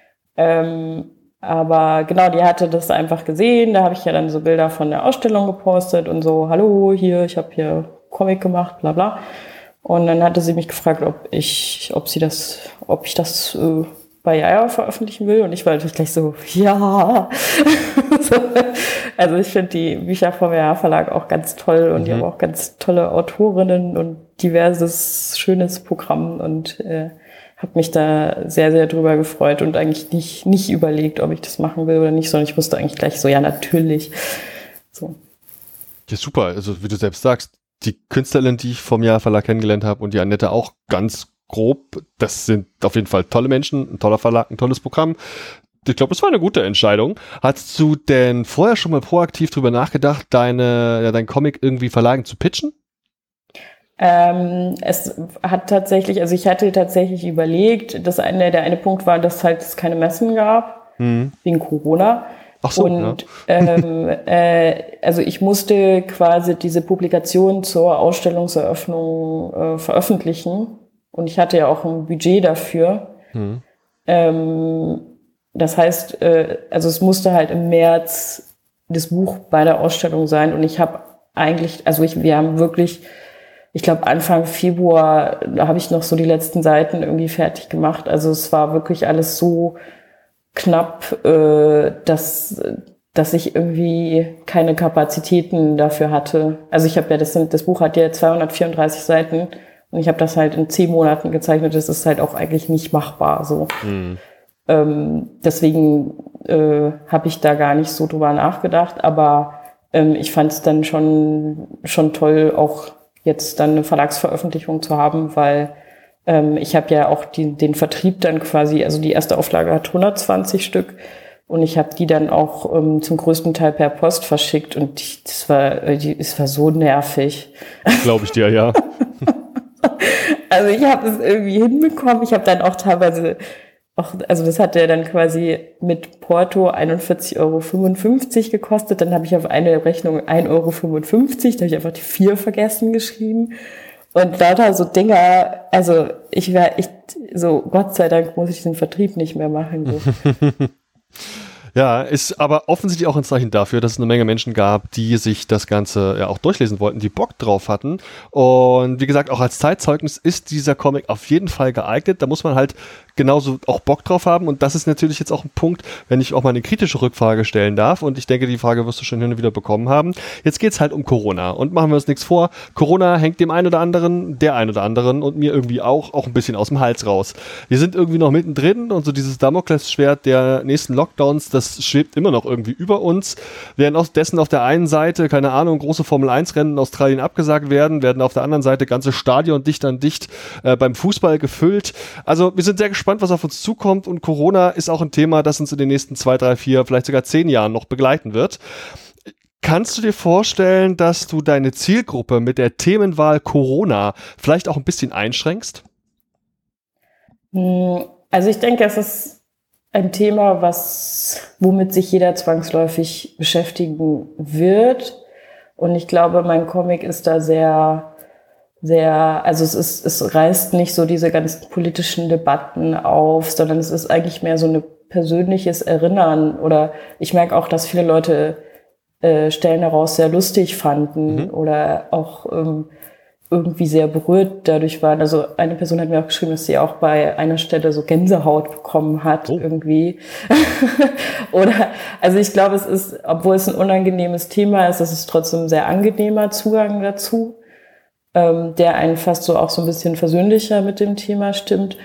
Aber genau, die hatte das einfach gesehen. Da habe ich ja dann so Bilder von der Ausstellung gepostet und so, hallo, hier, ich habe hier Comic gemacht, bla bla. Und dann hatte sie mich gefragt, ob ich das bei Jaja veröffentlichen will. Und ich war natürlich gleich so, ja. Also ich finde die Bücher vom Jaja Verlag auch ganz toll und die haben auch ganz tolle Autorinnen und diverses schönes Programm und habe mich da sehr, sehr drüber gefreut und eigentlich nicht überlegt, ob ich das machen will oder nicht, sondern ich wusste eigentlich gleich so, ja, natürlich. So. Ja, super. Also wie du selbst sagst, die Künstlerin, die ich vom Jaja Verlag kennengelernt habe und die Annette auch ganz grob, das sind auf jeden Fall tolle Menschen, ein toller Verlag, ein tolles Programm. Ich glaube, das war eine gute Entscheidung. Hattest du denn vorher schon mal proaktiv drüber nachgedacht, dein Comic irgendwie Verlagen zu pitchen? Es hat tatsächlich, also ich hatte tatsächlich überlegt, der eine Punkt war, dass halt es keine Messen gab, wegen Corona. Ach so, und also ich musste quasi diese Publikation zur Ausstellungseröffnung veröffentlichen. Und ich hatte ja auch ein Budget dafür. Das heißt, also es musste halt im März das Buch bei der Ausstellung sein. Und ich habe eigentlich, wir haben wirklich, ich glaube Anfang Februar, da habe ich noch so die letzten Seiten irgendwie fertig gemacht. Also es war wirklich alles so knapp, dass ich irgendwie keine Kapazitäten dafür hatte. Also ich habe ja, das Buch hat ja 234 Seiten. Und ich habe das halt in 10 Monaten gezeichnet. Das ist halt auch eigentlich nicht machbar. So. Deswegen habe ich da gar nicht so drüber nachgedacht. Aber ich fand es dann schon toll, auch jetzt dann eine Verlagsveröffentlichung zu haben, weil ich habe ja auch den Vertrieb dann quasi, also die erste Auflage hat 120 Stück. Und ich habe die dann auch zum größten Teil per Post verschickt. Und es war so nervig. Glaube ich dir, ja. Also ich habe es irgendwie hinbekommen. Ich habe dann auch teilweise, also das hat ja dann quasi mit Porto 41,55 € gekostet. Dann habe ich auf eine Rechnung 1,55 €. Da habe ich einfach die 4 vergessen geschrieben. Und lauter so Dinger, also ich war echt so, Gott sei Dank muss ich den Vertrieb nicht mehr machen. So. Ja, ist aber offensichtlich auch ein Zeichen dafür, dass es eine Menge Menschen gab, die sich das Ganze ja auch durchlesen wollten, die Bock drauf hatten. Und wie gesagt, auch als Zeitzeugnis ist dieser Comic auf jeden Fall geeignet. Da muss man halt genauso auch Bock drauf haben. Und das ist natürlich jetzt auch ein Punkt, wenn ich auch mal eine kritische Rückfrage stellen darf. Und ich denke, die Frage wirst du schon hin und wieder bekommen haben. Jetzt geht's halt um Corona. Und machen wir uns nichts vor. Corona hängt dem einen oder anderen, der einen oder anderen und mir irgendwie auch ein bisschen aus dem Hals raus. Wir sind irgendwie noch mittendrin und so dieses Damoklesschwert der nächsten Lockdowns, das schwebt immer noch irgendwie über uns. Während dessen auf der einen Seite, keine Ahnung, große Formel-1-Rennen in Australien abgesagt werden auf der anderen Seite ganze Stadion dicht an dicht beim Fußball gefüllt. Also wir sind sehr gespannt, was auf uns zukommt und Corona ist auch ein Thema, das uns in den nächsten 2, 3, 4, vielleicht sogar 10 Jahren noch begleiten wird. Kannst du dir vorstellen, dass du deine Zielgruppe mit der Themenwahl Corona vielleicht auch ein bisschen einschränkst? Also ich denke, es ist ein Thema, womit sich jeder zwangsläufig beschäftigen wird. Und ich glaube, mein Comic ist da sehr, also es reißt nicht so diese ganzen politischen Debatten auf, sondern es ist eigentlich mehr so ein persönliches Erinnern. Oder ich merke auch, dass viele Leute Stellen daraus sehr lustig fanden oder auch irgendwie sehr berührt dadurch waren. Also eine Person hat mir auch geschrieben, dass sie auch bei einer Stelle so Gänsehaut bekommen hat irgendwie. Oder, also ich glaube, es ist, obwohl es ein unangenehmes Thema ist, es ist trotzdem ein sehr angenehmer Zugang dazu, der einen fast so auch so ein bisschen versöhnlicher mit dem Thema stimmt.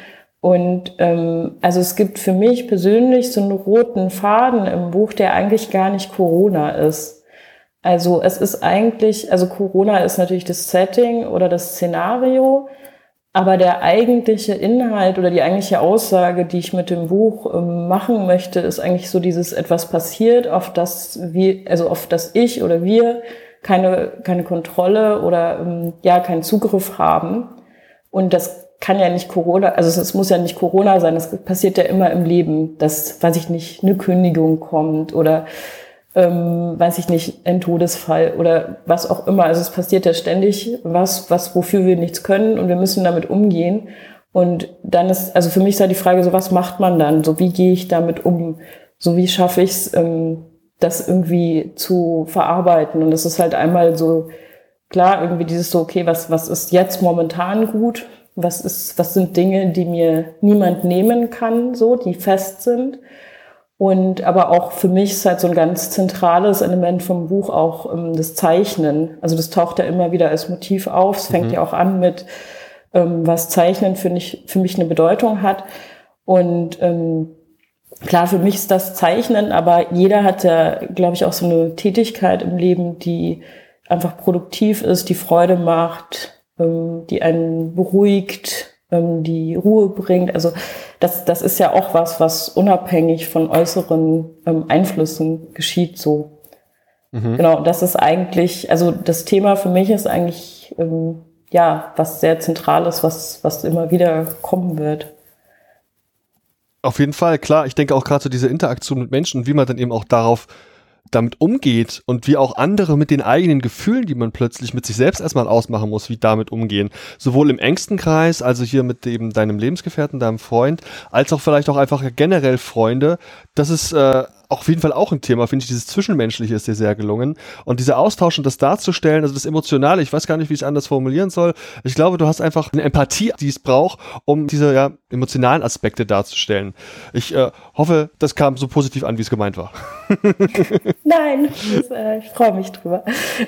Und also es gibt für mich persönlich so einen roten Faden im Buch, der eigentlich gar nicht Corona ist. Also es ist eigentlich, also Corona ist natürlich das Setting oder das Szenario, aber der eigentliche Inhalt oder die eigentliche Aussage, die ich mit dem Buch machen möchte, ist eigentlich so dieses etwas passiert, auf das ich oder wir keine Kontrolle oder keinen Zugriff haben. Und das kann ja nicht Corona, also es muss ja nicht Corona sein, das passiert ja immer im Leben, dass, weiß ich nicht, eine Kündigung kommt oder weiß ich nicht, ein Todesfall oder was auch immer. Also es passiert ja ständig wofür wir nichts können und wir müssen damit umgehen. Und dann ist, also für mich ist da die Frage, so was macht man dann? So wie gehe ich damit um? So wie schaffe ich es, das irgendwie zu verarbeiten? Und es ist halt einmal so, klar, irgendwie dieses so, okay, was ist jetzt momentan gut? Was sind Dinge, die mir niemand nehmen kann, so, die fest sind? Und aber auch für mich ist halt so ein ganz zentrales Element vom Buch auch das Zeichnen. Also das taucht ja immer wieder als Motiv auf. Es fängt ja auch an mit, was Zeichnen für mich eine Bedeutung hat. Und klar, für mich ist das Zeichnen, aber jeder hat ja, glaube ich, auch so eine Tätigkeit im Leben, die einfach produktiv ist, die Freude macht, die einen beruhigt, die Ruhe bringt. Also das ist ja auch was unabhängig von äußeren Einflüssen geschieht so. Genau, das ist eigentlich, also das Thema für mich ist eigentlich, was sehr Zentrales, was immer wieder kommen wird. Auf jeden Fall, klar. Ich denke auch gerade so diese Interaktion mit Menschen und wie man dann eben auch damit umgeht und wie auch andere mit den eigenen Gefühlen, die man plötzlich mit sich selbst erstmal ausmachen muss, wie damit umgehen. Sowohl im engsten Kreis, also hier mit eben deinem Lebensgefährten, deinem Freund, als auch vielleicht auch einfach generell Freunde. Das ist auf jeden Fall auch ein Thema, finde ich. Dieses Zwischenmenschliche ist dir sehr gelungen. Und dieser Austausch und das darzustellen, also das Emotionale, ich weiß gar nicht, wie ich es anders formulieren soll. Ich glaube, du hast einfach eine Empathie, die es braucht, um diese emotionalen Aspekte darzustellen. Ich hoffe, das kam so positiv an, wie es gemeint war. Nein, ich freue mich drüber.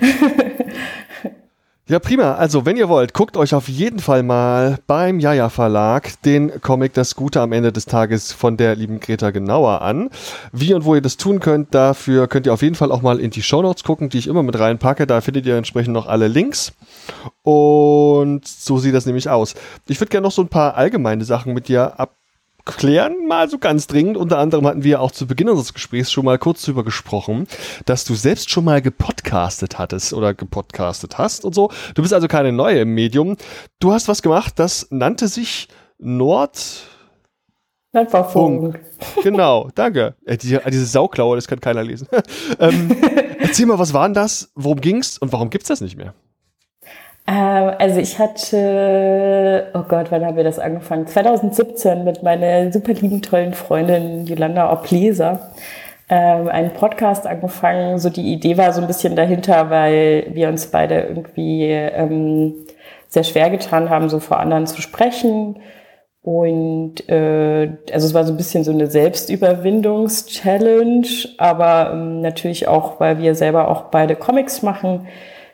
Ja, prima. Also, wenn ihr wollt, guckt euch auf jeden Fall mal beim Jaja Verlag den Comic Das Gute am Ende des Tages von der lieben Greta genauer an. Wie und wo ihr das tun könnt, dafür könnt ihr auf jeden Fall auch mal in die Shownotes gucken, die ich immer mit reinpacke. Da findet ihr entsprechend noch alle Links. Und so sieht das nämlich aus. Ich würde gerne noch so ein paar allgemeine Sachen mit dir abklären, mal so ganz dringend. Unter anderem hatten wir auch zu Beginn unseres Gesprächs schon mal kurz drüber gesprochen, dass du selbst schon mal gepodcastet hattest oder gepodcastet hast und so. Du bist also keine Neue im Medium. Du hast was gemacht, das nannte sich Nordfunk. Genau, danke. Diese Sauklaue, das kann keiner lesen. Erzähl mal, was war denn das? Worum ging's und warum gibt's das nicht mehr? Also ich hatte, oh Gott, wann haben wir das angefangen? 2017 mit meiner super lieben, tollen Freundin Jolanda Obleser einen Podcast angefangen. So die Idee war so ein bisschen dahinter, weil wir uns beide irgendwie sehr schwer getan haben, so vor anderen zu sprechen. Und also es war so ein bisschen so eine Selbstüberwindungs-Challenge, aber natürlich auch, weil wir selber auch beide Comics machen.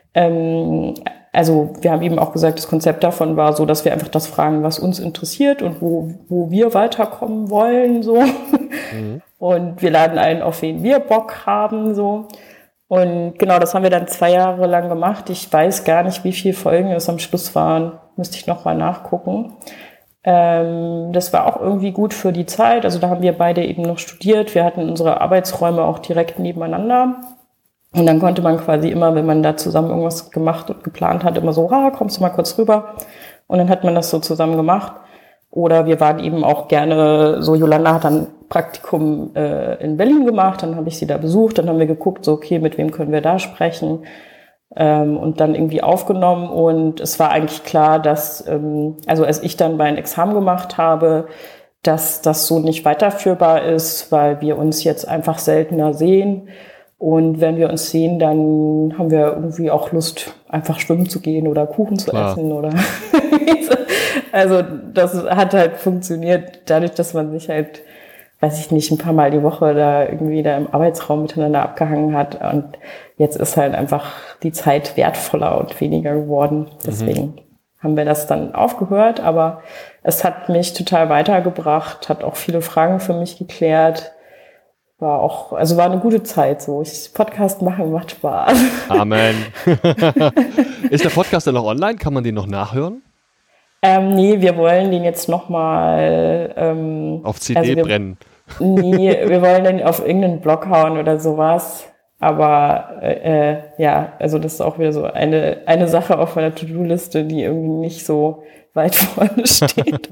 Also wir haben eben auch gesagt, das Konzept davon war so, dass wir einfach das fragen, was uns interessiert und wo wir weiterkommen wollen, so. Mhm. Und wir laden einen auf, wen wir Bock haben, so. Und genau, das haben wir dann 2 Jahre lang gemacht. Ich weiß gar nicht, wie viele Folgen es am Schluss waren. Müsste ich noch mal nachgucken. Das war auch irgendwie gut für die Zeit. Also da haben wir beide eben noch studiert. Wir hatten unsere Arbeitsräume auch direkt nebeneinander. Und dann konnte man quasi immer, wenn man da zusammen irgendwas gemacht und geplant hat, immer so, kommst du mal kurz rüber. Und dann hat man das so zusammen gemacht. Oder wir waren eben auch gerne, so Jolanda hat dann Praktikum in Berlin gemacht, dann habe ich sie da besucht, dann haben wir geguckt, so okay, mit wem können wir da sprechen und dann irgendwie aufgenommen. Und es war eigentlich klar, dass, also als ich dann mein Examen gemacht habe, dass das so nicht weiterführbar ist, weil wir uns jetzt einfach seltener sehen. Und wenn wir uns sehen, dann haben wir irgendwie auch Lust, einfach schwimmen zu gehen oder Kuchen zu essen oder also das hat halt funktioniert, dadurch, dass man sich halt, weiß ich nicht, ein paar Mal die Woche da irgendwie da im Arbeitsraum miteinander abgehangen hat. Und jetzt ist halt einfach die Zeit wertvoller und weniger geworden. Deswegen haben wir das dann aufgehört, aber es hat mich total weitergebracht, hat auch viele Fragen für mich geklärt. War eine gute Zeit so. Podcast machen macht Spaß. Amen. Ist der Podcast dann noch online? Kann man den noch nachhören? Nee, wir wollen den jetzt nochmal auf CD brennen. Nee, wir wollen den auf irgendeinen Blog hauen oder sowas. Aber also das ist auch wieder so eine Sache auf meiner To-Do-Liste, die irgendwie nicht so weit vorne steht.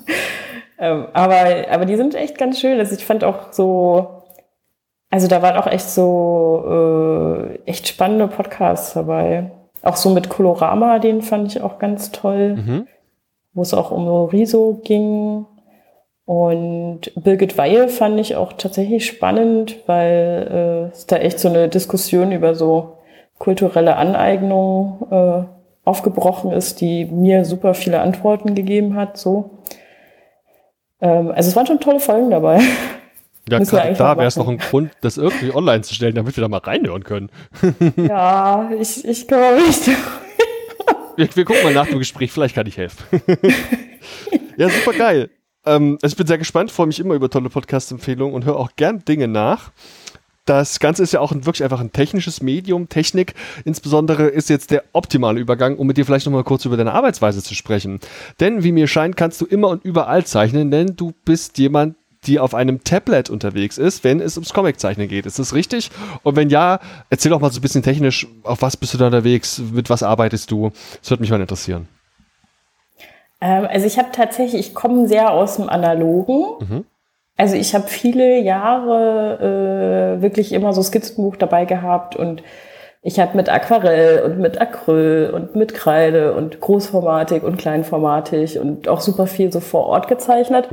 Aber die sind echt ganz schön. Also ich fand auch so, also da waren auch echt so echt spannende Podcasts dabei. Auch so mit Colorama, den fand ich auch ganz toll, wo es auch um Riso ging. Und Birgit Weihe fand ich auch tatsächlich spannend, weil es da echt so eine Diskussion über so kulturelle Aneignung aufgebrochen ist, die mir super viele Antworten gegeben hat. So. Also es waren schon tolle Folgen dabei. Ja, da wäre es noch ein Grund, das irgendwie online zu stellen, damit wir da mal reinhören können. Ja, ich glaube nicht. Wir gucken mal nach dem Gespräch, vielleicht kann ich helfen. Ja, super geil. Ich bin sehr gespannt, freue mich immer über tolle Podcast-Empfehlungen und höre auch gern Dinge nach. Das Ganze ist ja auch wirklich einfach ein technisches Medium. Technik insbesondere ist jetzt der optimale Übergang, um mit dir vielleicht nochmal kurz über deine Arbeitsweise zu sprechen. Denn wie mir scheint, kannst du immer und überall zeichnen, denn du bist jemand, die auf einem Tablet unterwegs ist, wenn es ums Comiczeichnen geht. Ist das richtig? Und wenn ja, erzähl doch mal so ein bisschen technisch, auf was bist du da unterwegs, mit was arbeitest du? Das würde mich mal interessieren. Also ich komme sehr aus dem Analogen. Also ich habe viele Jahre wirklich immer so Skizzenbuch dabei gehabt und ich habe mit Aquarell und mit Acryl und mit Kreide und Großformatik und Kleinformatik und auch super viel so vor Ort gezeichnet.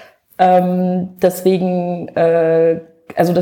Deswegen, also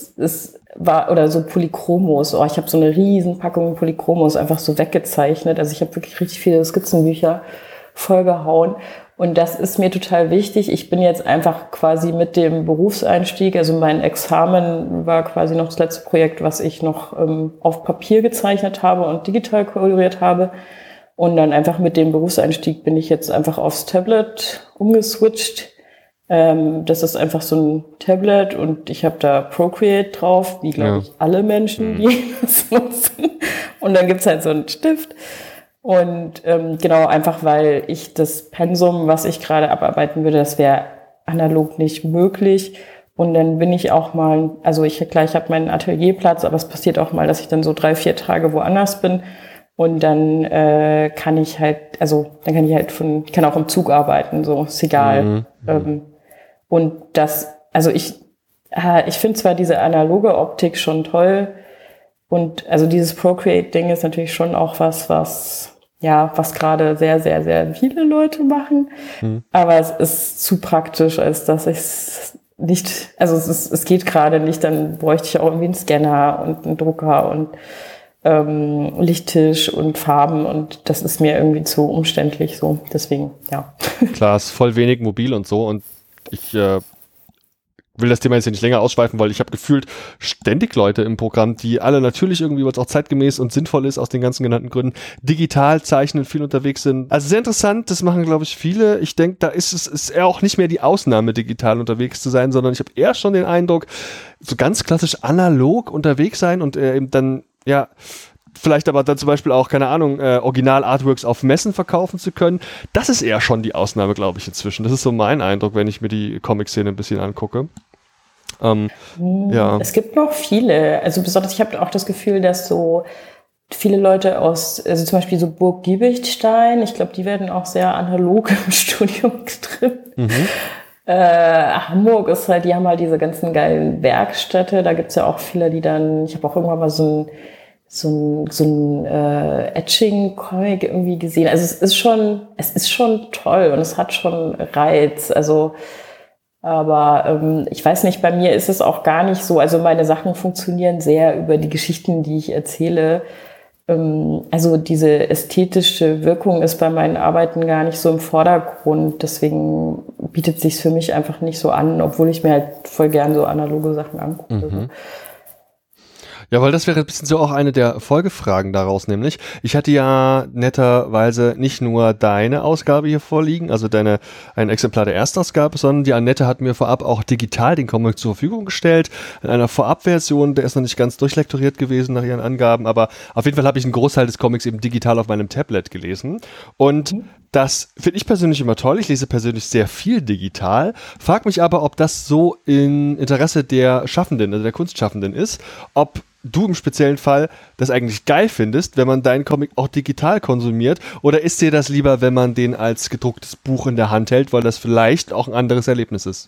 oder so Polychromos. Oh, ich habe so eine riesen Packung Polychromos einfach so weggezeichnet. Also ich habe wirklich richtig viele Skizzenbücher vollgehauen. Und das ist mir total wichtig. Ich bin jetzt einfach quasi mit dem Berufseinstieg, also mein Examen war quasi noch das letzte Projekt, was ich noch auf Papier gezeichnet habe und digital koloriert habe. Und dann einfach mit dem Berufseinstieg bin ich jetzt einfach aufs Tablet umgeswitcht. Das ist einfach so ein Tablet und ich habe da Procreate drauf, wie glaube ich alle Menschen, die das nutzen. Und dann gibt's halt so einen Stift. Und genau, einfach weil ich das Pensum, was ich gerade abarbeiten würde, das wäre analog nicht möglich. Und dann bin ich auch mal, also ich habe meinen Atelierplatz, aber es passiert auch mal, dass ich dann so 3-4 Tage woanders bin. Und dann kann ich auch im Zug arbeiten, so, ist egal. Und ich finde zwar diese analoge Optik schon toll und also dieses Procreate-Ding ist natürlich schon auch was gerade sehr, sehr, sehr viele Leute machen, aber es ist zu praktisch, als dass ich es nicht, also es geht gerade nicht, dann bräuchte ich auch irgendwie einen Scanner und einen Drucker und Lichttisch und Farben und das ist mir irgendwie zu umständlich so, deswegen, ja. Klar, ist voll wenig mobil und so und ich will das Thema jetzt hier nicht länger ausschweifen, weil ich habe gefühlt ständig Leute im Programm, die alle natürlich irgendwie, was auch zeitgemäß und sinnvoll ist, aus den ganzen genannten Gründen, digital zeichnen, viel unterwegs sind. Also sehr interessant, das machen, glaube ich, viele. Ich denke, da ist eher auch nicht mehr die Ausnahme, digital unterwegs zu sein, sondern ich habe eher schon den Eindruck, so ganz klassisch analog unterwegs sein und eben dann, ja, vielleicht aber dann zum Beispiel auch, keine Ahnung, Original-Artworks auf Messen verkaufen zu können. Das ist eher schon die Ausnahme, glaube ich, inzwischen. Das ist so mein Eindruck, wenn ich mir die Comic-Szene ein bisschen angucke. Es gibt noch viele. Also besonders, ich habe auch das Gefühl, dass so viele Leute also zum Beispiel so Burg Giebichtein, ich glaube, die werden auch sehr analog im Studium getrieben. Hamburg ist halt, die haben halt diese ganzen geilen Werkstätte. Da gibt's ja auch viele, die dann, ich habe auch irgendwann mal so ein Etching-Comic irgendwie gesehen. Also es ist schon toll und es hat schon Reiz. Also, aber ich weiß nicht, bei mir ist es auch gar nicht so. Also meine Sachen funktionieren sehr über die Geschichten, die ich erzähle. Also diese ästhetische Wirkung ist bei meinen Arbeiten gar nicht so im Vordergrund. Deswegen bietet sich's für mich einfach nicht so an, obwohl ich mir halt voll gern so analoge Sachen angucke. Ja, weil das wäre ein bisschen so auch eine der Folgefragen daraus, nämlich, ich hatte ja netterweise nicht nur deine Ausgabe hier vorliegen, also ein Exemplar der Erstausgabe, sondern die Annette hat mir vorab auch digital den Comic zur Verfügung gestellt, in einer Vorabversion, der ist noch nicht ganz durchlektoriert gewesen nach ihren Angaben, aber auf jeden Fall habe ich einen Großteil des Comics eben digital auf meinem Tablet gelesen und das finde ich persönlich immer toll. Ich lese persönlich sehr viel digital, frage mich aber, ob das so im Interesse der Schaffenden, also der Kunstschaffenden ist, ob du im speziellen Fall das eigentlich geil findest, wenn man deinen Comic auch digital konsumiert, oder ist dir das lieber, wenn man den als gedrucktes Buch in der Hand hält, weil das vielleicht auch ein anderes Erlebnis ist?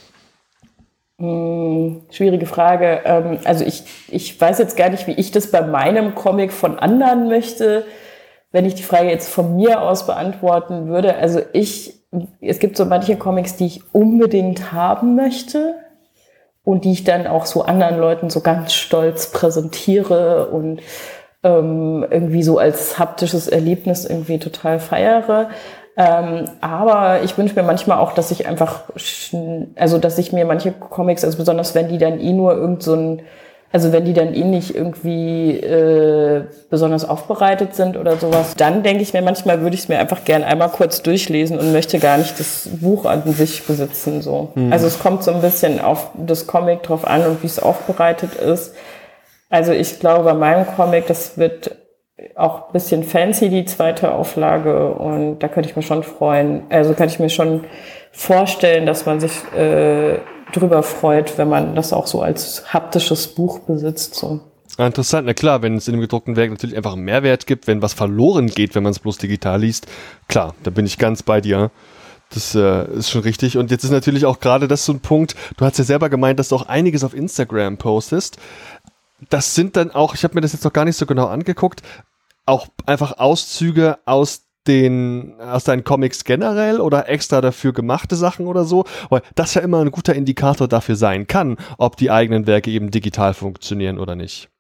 Schwierige Frage. Also ich weiß jetzt gar nicht, wie ich das bei meinem Comic von anderen möchte. Wenn ich die Frage jetzt von mir aus beantworten würde, also es gibt so manche Comics, die ich unbedingt haben möchte und die ich dann auch so anderen Leuten so ganz stolz präsentiere und irgendwie so als haptisches Erlebnis irgendwie total feiere. Aber ich wünsche mir manchmal auch, dass ich dass ich mir manche Comics, also besonders wenn die dann wenn die dann nicht irgendwie besonders aufbereitet sind oder sowas, dann denke ich mir, manchmal würde ich es mir einfach gern einmal kurz durchlesen und möchte gar nicht das Buch an sich besitzen. So. Also es kommt so ein bisschen auf das Comic drauf an und wie es aufbereitet ist. Also ich glaube, bei meinem Comic, das wird auch ein bisschen fancy, die zweite Auflage, und da könnte ich mir schon freuen. Also kann ich mir schon vorstellen, dass man sich drüber freut, wenn man das auch so als haptisches Buch besitzt. So. Interessant, na klar, wenn es in dem gedruckten Werk natürlich einfach einen Mehrwert gibt, wenn was verloren geht, wenn man es bloß digital liest, klar, da bin ich ganz bei dir. Das ist schon richtig. Und jetzt ist natürlich auch gerade das so ein Punkt, du hast ja selber gemeint, dass du auch einiges auf Instagram postest. Das sind dann auch, ich habe mir das jetzt noch gar nicht so genau angeguckt, auch einfach Auszüge aus deinen Comics generell oder extra dafür gemachte Sachen oder so, weil das ja immer ein guter Indikator dafür sein kann, ob die eigenen Werke eben digital funktionieren oder nicht.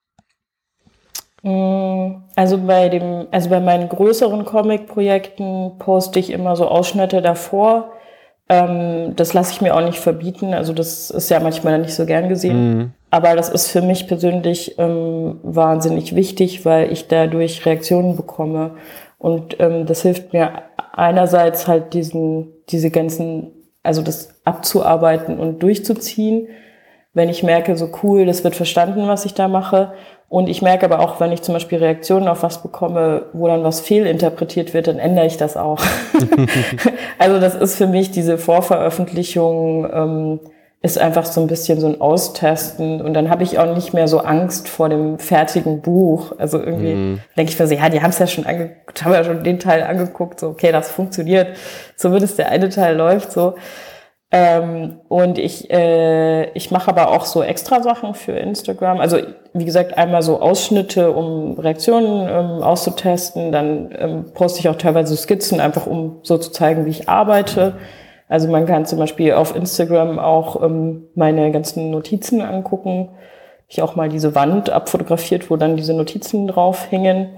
Also bei meinen größeren Comic-Projekten poste ich immer so Ausschnitte davor. Das lasse ich mir auch nicht verbieten, also das ist ja manchmal nicht so gern gesehen. Aber das ist für mich persönlich wahnsinnig wichtig, weil ich dadurch Reaktionen bekomme. Und das hilft mir einerseits halt diese ganzen, also das abzuarbeiten und durchzuziehen, wenn ich merke, so cool, das wird verstanden, was ich da mache. Und ich merke aber auch, wenn ich zum Beispiel Reaktionen auf was bekomme, wo dann was fehlinterpretiert wird, dann ändere ich das auch. Also das ist für mich, diese Vorveröffentlichung ist einfach so ein bisschen so ein Austesten, und dann habe ich auch nicht mehr so Angst vor dem fertigen Buch. Also irgendwie denke ich mir so, ja, die haben es ja schon haben ja schon den Teil angeguckt, so okay, das funktioniert, zumindest der eine Teil läuft so. Und ich mache aber auch so extra Sachen für Instagram. Also wie gesagt, einmal so Ausschnitte, um Reaktionen auszutesten. Dann poste ich auch teilweise Skizzen, einfach um so zu zeigen, wie ich arbeite. Also man kann zum Beispiel auf Instagram auch meine ganzen Notizen angucken. Ich auch mal diese Wand abfotografiert, wo dann diese Notizen drauf hängen.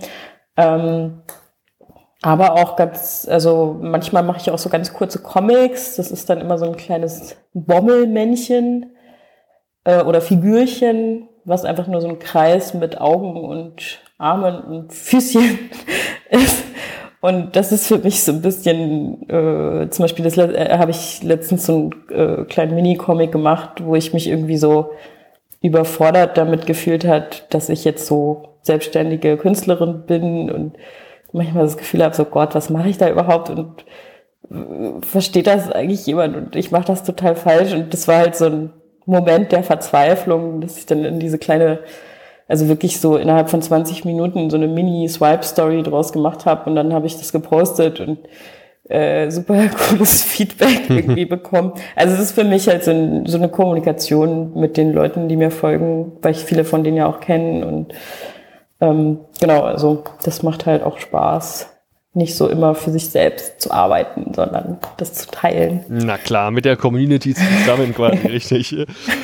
Aber auch also manchmal mache ich auch so ganz kurze Comics. Das ist dann immer so ein kleines Bommelmännchen oder Figürchen, was einfach nur so ein Kreis mit Augen und Armen und Füßchen ist. Und das ist für mich so ein bisschen, zum Beispiel habe ich letztens so einen kleinen Mini-Comic gemacht, wo ich mich irgendwie so überfordert damit gefühlt hat, dass ich jetzt so selbstständige Künstlerin bin und manchmal das Gefühl habe, so Gott, was mache ich da überhaupt, und versteht das eigentlich jemand, und ich mache das total falsch. Und das war halt so ein Moment der Verzweiflung, dass ich dann in diese kleine, also wirklich so innerhalb von 20 Minuten so eine Mini-Swipe-Story draus gemacht habe, und dann habe ich das gepostet und super cooles Feedback irgendwie bekommen. Also es ist für mich halt so eine Kommunikation mit den Leuten, die mir folgen, weil ich viele von denen ja auch kenne, und genau, also das macht halt auch Spaß, nicht so immer für sich selbst zu arbeiten, sondern das zu teilen. Na klar, mit der Community zusammen quasi, richtig.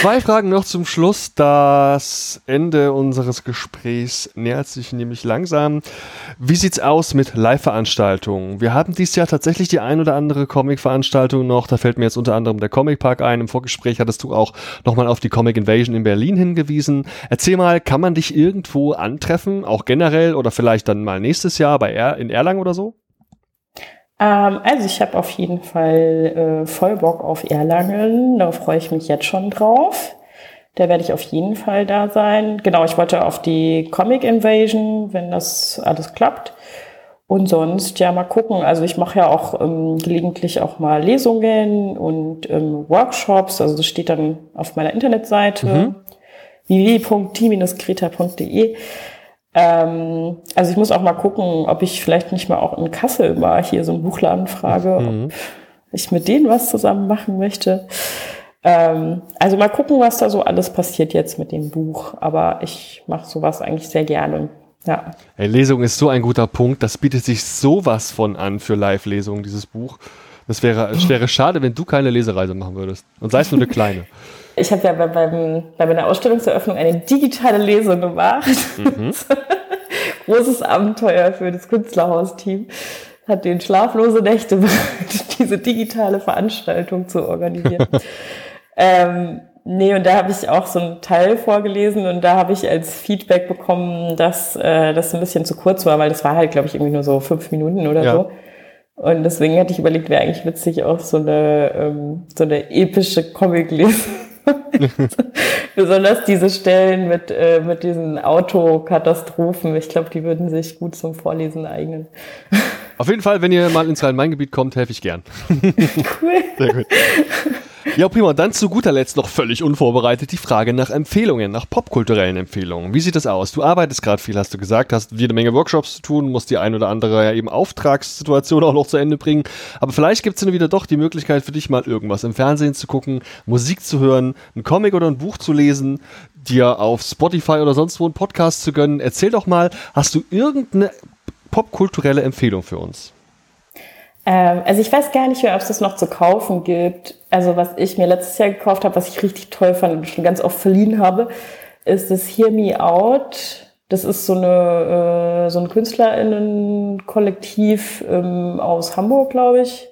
2 Fragen noch zum Schluss. Das Ende unseres Gesprächs nähert sich nämlich langsam. Wie sieht's aus mit Live-Veranstaltungen? Wir haben dieses Jahr tatsächlich die ein oder andere Comic-Veranstaltung noch. Da fällt mir jetzt unter anderem der Comic Park ein. Im Vorgespräch hattest du auch nochmal auf die Comic Invasion in Berlin hingewiesen. Erzähl mal, kann man dich irgendwo antreffen, auch generell oder vielleicht dann mal nächstes Jahr in Erlangen oder so? Also ich habe auf jeden Fall voll Bock auf Erlangen. Da freue ich mich jetzt schon drauf. Da werde ich auf jeden Fall da sein. Genau, ich wollte auf die Comic Invasion, wenn das alles klappt. Und sonst ja mal gucken. Also ich mache ja auch gelegentlich auch mal Lesungen und Workshops. Also das steht dann auf meiner Internetseite www.team-greta.de. Also ich muss auch mal gucken, ob ich vielleicht nicht mal auch in Kassel mal hier so einen Buchladen frage, ob ich mit denen was zusammen machen möchte. Also mal gucken, was da so alles passiert jetzt mit dem Buch. Aber ich mache sowas eigentlich sehr gerne. Ja. Hey, Lesung ist so ein guter Punkt. Das bietet sich sowas von an für Live-Lesungen, dieses Buch. Es wäre schade, wenn du keine Lesereise machen würdest. Und sei es nur eine kleine. Ich habe ja bei meiner Ausstellungseröffnung eine digitale Lesung gemacht. Großes Abenteuer für das Künstlerhaus-Team. Hat den schlaflose Nächte bereitet, diese digitale Veranstaltung zu organisieren. Und da habe ich auch so einen Teil vorgelesen und da habe ich als Feedback bekommen, dass das ein bisschen zu kurz war, weil das war halt, glaube ich, irgendwie nur so 5 Minuten oder so. Und deswegen hatte ich überlegt, wäre eigentlich witzig, auch so eine epische Comic-Lesung. Besonders diese Stellen mit diesen Autokatastrophen. Ich glaube, die würden sich gut zum Vorlesen eignen. Auf jeden Fall, wenn ihr mal ins Rhein-Main-Gebiet kommt, helfe ich gern. Cool. Sehr gut. Ja, prima. Und dann zu guter Letzt noch völlig unvorbereitet die Frage nach Empfehlungen, nach popkulturellen Empfehlungen. Wie sieht das aus? Du arbeitest gerade viel, hast du gesagt, hast jede Menge Workshops zu tun, musst die ein oder andere ja eben Auftragssituation auch noch zu Ende bringen. Aber vielleicht gibt es dann wieder doch die Möglichkeit für dich mal irgendwas im Fernsehen zu gucken, Musik zu hören, einen Comic oder ein Buch zu lesen, dir auf Spotify oder sonst wo einen Podcast zu gönnen. Erzähl doch mal, hast du irgendeine popkulturelle Empfehlung für uns? Also ich weiß gar nicht mehr, ob es das noch zu kaufen gibt. Also was ich mir letztes Jahr gekauft habe, was ich richtig toll fand und schon ganz oft verliehen habe, ist das Hear Me Out. Das ist so ein KünstlerInnen-Kollektiv aus Hamburg, glaube ich.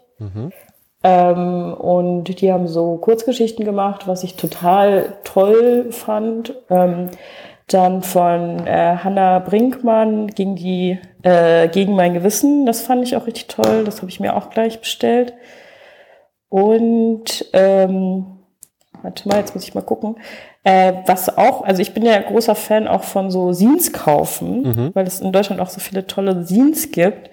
Und die haben so Kurzgeschichten gemacht, was ich total toll fand. Dann von Hannah Brinkmann gegen mein Gewissen. Das fand ich auch richtig toll. Das habe ich mir auch gleich bestellt. Und warte mal, jetzt muss ich mal gucken. Was auch, also ich bin ja großer Fan auch von so Zines kaufen, weil es in Deutschland auch so viele tolle Zines gibt.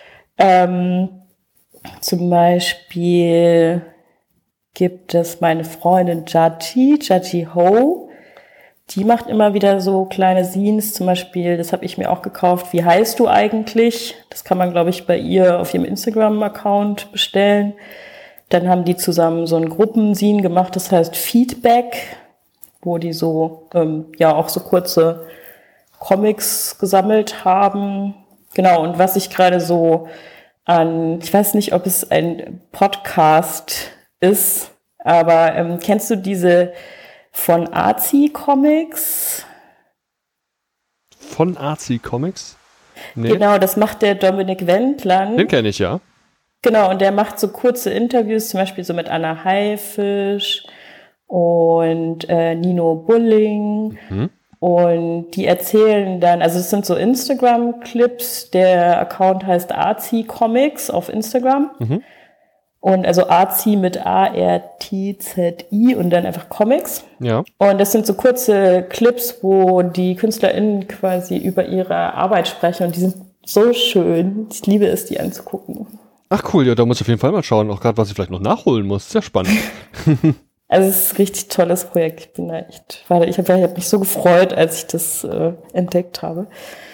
Zum Beispiel gibt es meine Freundin Jati Ho. Die macht immer wieder so kleine Zines, zum Beispiel, das habe ich mir auch gekauft, wie heißt du eigentlich? Das kann man, glaube ich, bei ihr auf ihrem Instagram-Account bestellen. Dann haben die zusammen so ein Gruppenzine gemacht, das heißt Feedback, wo die so, auch so kurze Comics gesammelt haben. Genau, und was ich gerade so ich weiß nicht, ob es ein Podcast ist, aber kennst du diese von Arzi Comics? Von Arzi Comics? Nee. Genau, das macht der Dominik Wendland. Den kenne ich, ja. Genau, und der macht so kurze Interviews, zum Beispiel so mit Anna Haifisch und Nino Bulling. Und die erzählen dann, also es sind so Instagram-Clips, der Account heißt Arzi Comics auf Instagram. Und also Arzi mit A-R-T-Z-I und dann einfach Comics. Ja. Und das sind so kurze Clips, wo die KünstlerInnen quasi über ihre Arbeit sprechen. Und die sind so schön. Ich liebe es, die anzugucken. Ach cool, ja, da muss ich auf jeden Fall mal schauen. Auch gerade, was ich vielleicht noch nachholen muss. Sehr spannend. Also es ist ein richtig tolles Projekt. Ich bin da echt, ich hab mich so gefreut, als ich das entdeckt habe.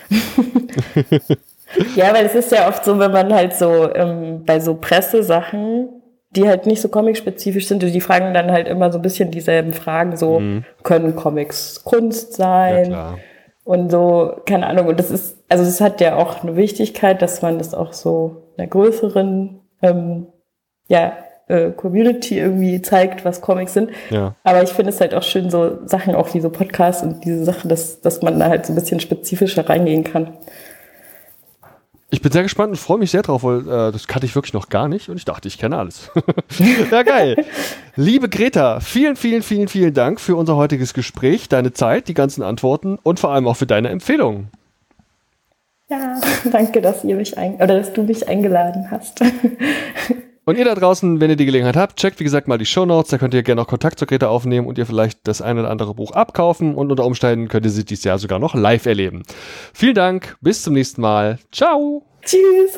Ja, weil es ist ja oft so, wenn man halt so bei so Pressesachen, die halt nicht so comicspezifisch sind, die fragen dann halt immer so ein bisschen dieselben Fragen, so können Comics Kunst sein? Ja, klar. Und so, keine Ahnung. Und das hat ja auch eine Wichtigkeit, dass man das auch so einer größeren Community irgendwie zeigt, was Comics sind. Ja. Aber ich finde es halt auch schön, so Sachen auch wie so Podcasts und diese Sachen, dass man da halt so ein bisschen spezifischer reingehen kann. Ich bin sehr gespannt und freue mich sehr drauf, weil das kannte ich wirklich noch gar nicht und ich dachte, ich kenne alles. Ja, geil. Liebe Greta, vielen, vielen, vielen, vielen Dank für unser heutiges Gespräch, deine Zeit, die ganzen Antworten und vor allem auch für deine Empfehlungen. Ja, danke, dass du mich eingeladen hast. Und ihr da draußen, wenn ihr die Gelegenheit habt, checkt wie gesagt mal die Shownotes, da könnt ihr gerne noch Kontakt zur Greta aufnehmen und ihr vielleicht das ein oder andere Buch abkaufen und unter Umständen könnt ihr sie dieses Jahr sogar noch live erleben. Vielen Dank, bis zum nächsten Mal. Ciao. Tschüss.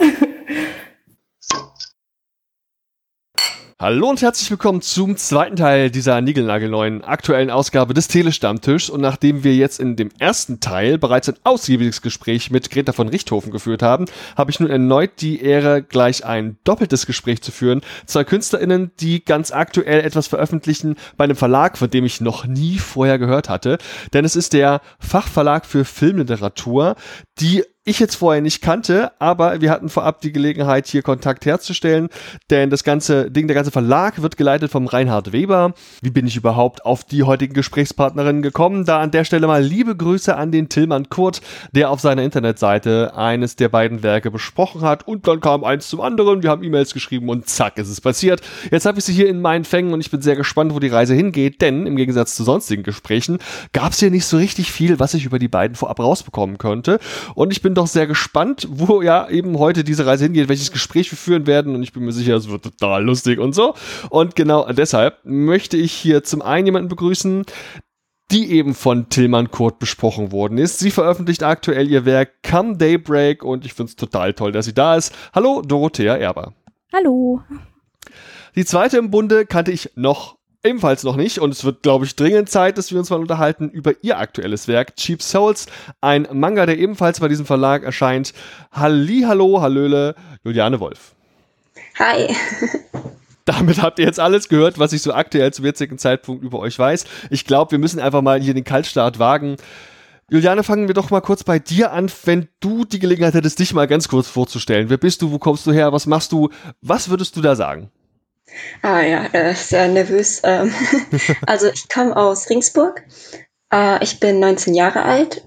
Hallo und herzlich willkommen zum zweiten Teil dieser niegelnagelneuen aktuellen Ausgabe des Telestammtischs. Und nachdem wir jetzt in dem ersten Teil bereits ein ausgiebiges Gespräch mit Greta von Richthofen geführt haben, habe ich nun erneut die Ehre, gleich ein doppeltes Gespräch zu führen. Zwei KünstlerInnen, die ganz aktuell etwas veröffentlichen bei einem Verlag, von dem ich noch nie vorher gehört hatte. Denn es ist der Fachverlag für Filmliteratur, die ich jetzt vorher nicht kannte, aber wir hatten vorab die Gelegenheit, hier Kontakt herzustellen, denn der ganze Verlag wird geleitet vom Reinhard Weber. Wie bin ich überhaupt auf die heutigen Gesprächspartnerinnen gekommen? Da an der Stelle mal liebe Grüße an den Tillmann Kurt, der auf seiner Internetseite eines der beiden Werke besprochen hat und dann kam eins zum anderen, wir haben E-Mails geschrieben und zack, ist es passiert. Jetzt habe ich sie hier in meinen Fängen und ich bin sehr gespannt, wo die Reise hingeht, denn im Gegensatz zu sonstigen Gesprächen gab es hier nicht so richtig viel, was ich über die beiden vorab rausbekommen könnte und ich bin doch sehr gespannt, wo ja eben heute diese Reise hingeht, welches Gespräch wir führen werden und ich bin mir sicher, es wird total lustig und so. Und genau deshalb möchte ich hier zum einen jemanden begrüßen, die eben von Tillmann Kurt besprochen worden ist. Sie veröffentlicht aktuell ihr Werk Come Daybreak und ich finde es total toll, dass sie da ist. Hallo, Dorothea Erber. Hallo. Die zweite im Bunde kannte ich ebenfalls noch nicht und es wird, glaube ich, dringend Zeit, dass wir uns mal unterhalten über ihr aktuelles Werk Cheap Souls, ein Manga, der ebenfalls bei diesem Verlag erscheint. Hallihallo, hallöle, Juliane Wolf. Hi. Damit habt ihr jetzt alles gehört, was ich so aktuell zum jetzigen Zeitpunkt über euch weiß. Ich glaube, wir müssen einfach mal hier den Kaltstart wagen. Juliane, fangen wir doch mal kurz bei dir an, wenn du die Gelegenheit hättest, dich mal ganz kurz vorzustellen. Wer bist du, wo kommst du her, was machst du, was würdest du da sagen? Sehr nervös. Also ich komme aus Ringsburg. Ich bin 19 Jahre alt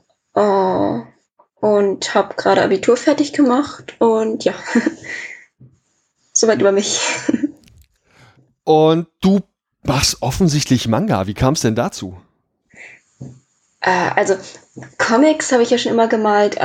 und habe gerade Abitur fertig gemacht und ja, soweit über mich. Und du machst offensichtlich Manga. Wie kam es denn dazu? Also Comics habe ich ja schon immer gemalt,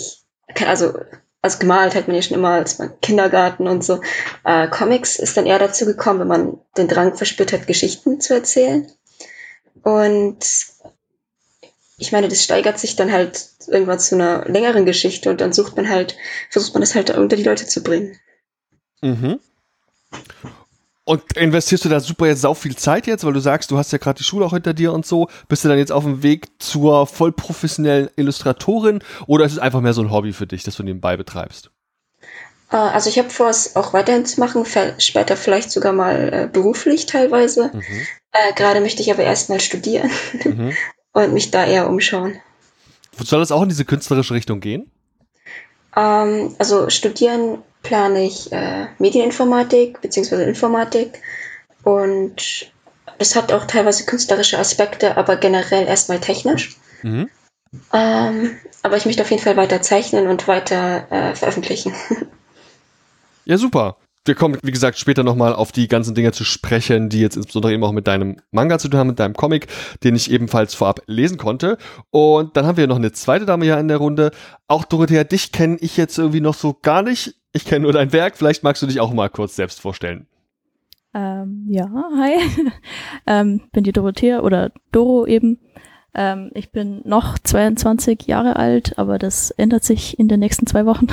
gemalt hat man ja schon immer als beim Kindergarten und so. Comics ist dann eher dazu gekommen, wenn man den Drang verspürt hat, Geschichten zu erzählen. Und ich meine, das steigert sich dann halt irgendwann zu einer längeren Geschichte und dann versucht man das halt unter die Leute zu bringen. Mhm. Und investierst du da super jetzt sau viel Zeit jetzt, weil du sagst, du hast ja gerade die Schule auch hinter dir und so. Bist du dann jetzt auf dem Weg zur voll professionellen Illustratorin oder ist es einfach mehr so ein Hobby für dich, das du nebenbei betreibst? Also ich habe vor, es auch weiterhin zu machen, später vielleicht sogar mal beruflich teilweise. Mhm. Gerade möchte ich aber erstmal studieren und mich da eher umschauen. Soll das auch in diese künstlerische Richtung gehen? Also studieren plane ich Medieninformatik bzw. Informatik und das hat auch teilweise künstlerische Aspekte, aber generell erstmal technisch. Mhm. Aber ich möchte auf jeden Fall weiter zeichnen und weiter veröffentlichen. Ja, super. Wir kommen, wie gesagt, später nochmal auf die ganzen Dinge zu sprechen, die jetzt insbesondere eben auch mit deinem Manga zu tun haben, mit deinem Comic, den ich ebenfalls vorab lesen konnte. Und dann haben wir noch eine zweite Dame hier in der Runde. Auch Dorothea, dich kenne ich jetzt irgendwie noch so gar nicht. Ich kenne nur dein Werk. Vielleicht magst du dich auch mal kurz selbst vorstellen. Ja, hi. Bin die Dorothea oder Doro eben. Ich bin noch 22 Jahre alt, aber das ändert sich in den nächsten 2 Wochen.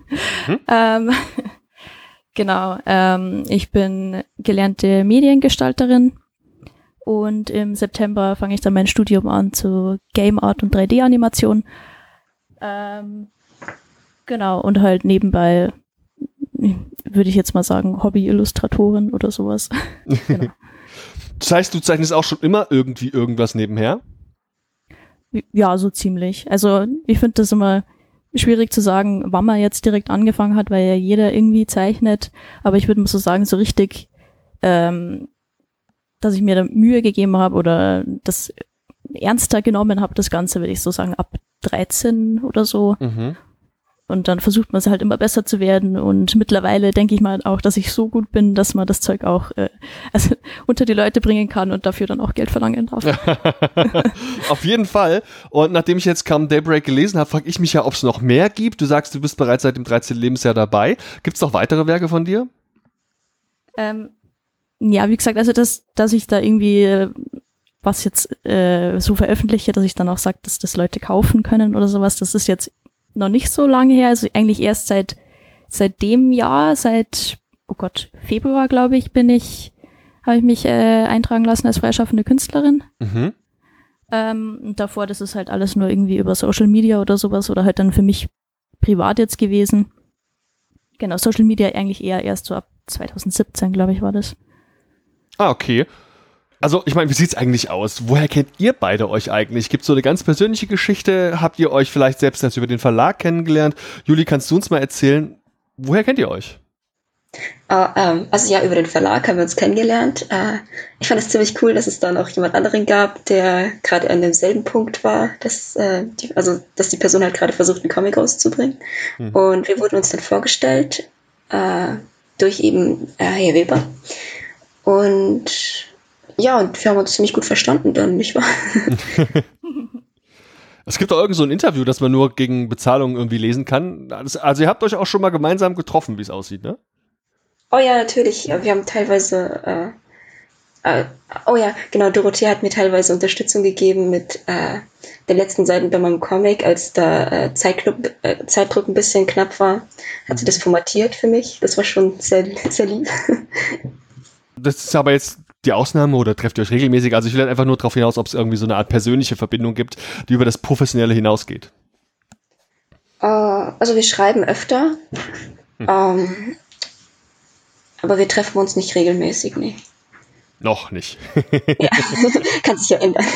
Genau, ich bin gelernte Mediengestalterin und im September fange ich dann mein Studium an zu Game Art und 3D-Animation. Genau, und halt nebenbei, würde ich jetzt mal sagen, Hobby-Illustratorin oder sowas. Genau. Das heißt, du zeichnest auch schon immer irgendwie irgendwas nebenher? Ja, so ziemlich. Also ich finde das immer schwierig zu sagen, wann man jetzt direkt angefangen hat, weil ja jeder irgendwie zeichnet. Aber ich würde mal so sagen, so richtig dass ich mir da Mühe gegeben habe oder das ernster genommen habe, das Ganze, würde ich so sagen, ab 13 oder so. Mhm. Und dann versucht man es halt immer besser zu werden. Und mittlerweile denke ich mal auch, dass ich so gut bin, dass man das Zeug auch unter die Leute bringen kann und dafür dann auch Geld verlangen darf. Auf jeden Fall. Und nachdem ich jetzt Come Daybreak gelesen habe, frage ich mich ja, ob es noch mehr gibt. Du sagst, du bist bereits seit dem 13. Lebensjahr dabei. Gibt es noch weitere Werke von dir? Ja, wie gesagt, also dass ich da irgendwie was jetzt so veröffentliche, dass ich dann auch sage, dass das Leute kaufen können oder sowas, das ist jetzt noch nicht so lange her, also eigentlich erst seit dem Jahr, Februar, glaube ich, habe ich mich eintragen lassen als freischaffende Künstlerin. Mhm. Und davor, das ist halt alles nur irgendwie über Social Media oder sowas oder halt dann für mich privat jetzt gewesen. Genau, Social Media eigentlich eher erst so ab 2017, glaube ich, war das. Ah, okay. Also, ich meine, wie sieht's eigentlich aus? Woher kennt ihr beide euch eigentlich? Gibt's so eine ganz persönliche Geschichte? Habt ihr euch vielleicht selbst erst über den Verlag kennengelernt? Juli, kannst du uns mal erzählen, woher kennt ihr euch? Also ja, über den Verlag haben wir uns kennengelernt. Ich fand es ziemlich cool, dass es da noch jemand anderen gab, der gerade an demselben Punkt war, dass die Person halt gerade versucht, einen Comic rauszubringen. Mhm. Und wir wurden uns dann vorgestellt durch eben Herr Weber. Und ja, und wir haben uns ziemlich gut verstanden dann, nicht wahr? Es gibt auch irgend so ein Interview, das man nur gegen Bezahlung irgendwie lesen kann. Also ihr habt euch auch schon mal gemeinsam getroffen, wie es aussieht, ne? Oh ja, natürlich. Wir haben teilweise Dorothea hat mir teilweise Unterstützung gegeben mit den letzten Seiten bei meinem Comic, als da Zeitdruck ein bisschen knapp war. Hat sie das formatiert für mich. Das war schon sehr, sehr lieb. Das ist aber jetzt die Ausnahme oder trefft ihr euch regelmäßig? Also ich will halt einfach nur darauf hinaus, ob es irgendwie so eine Art persönliche Verbindung gibt, die über das Professionelle hinausgeht. Also wir schreiben öfter, aber wir treffen uns nicht regelmäßig, nee. Noch nicht. Ja, kann sich ja ändern.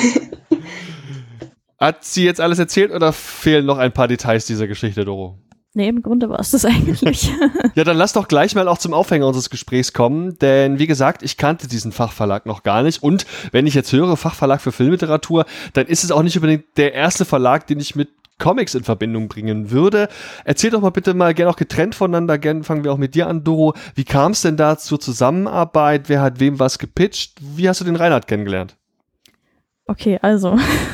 Hat sie jetzt alles erzählt oder fehlen noch ein paar Details dieser Geschichte, Doro? Nee, im Grunde war es das eigentlich. Ja, dann lass doch gleich mal auch zum Aufhänger unseres Gesprächs kommen, denn wie gesagt, ich kannte diesen Fachverlag noch gar nicht und wenn ich jetzt höre, Fachverlag für Filmliteratur, dann ist es auch nicht unbedingt der erste Verlag, den ich mit Comics in Verbindung bringen würde. Erzähl doch mal bitte mal, gerne auch getrennt voneinander, gerne fangen wir auch mit dir an, Doro. Wie kam es denn da zur Zusammenarbeit? Wer hat wem was gepitcht? Wie hast du den Reinhard kennengelernt? Okay, also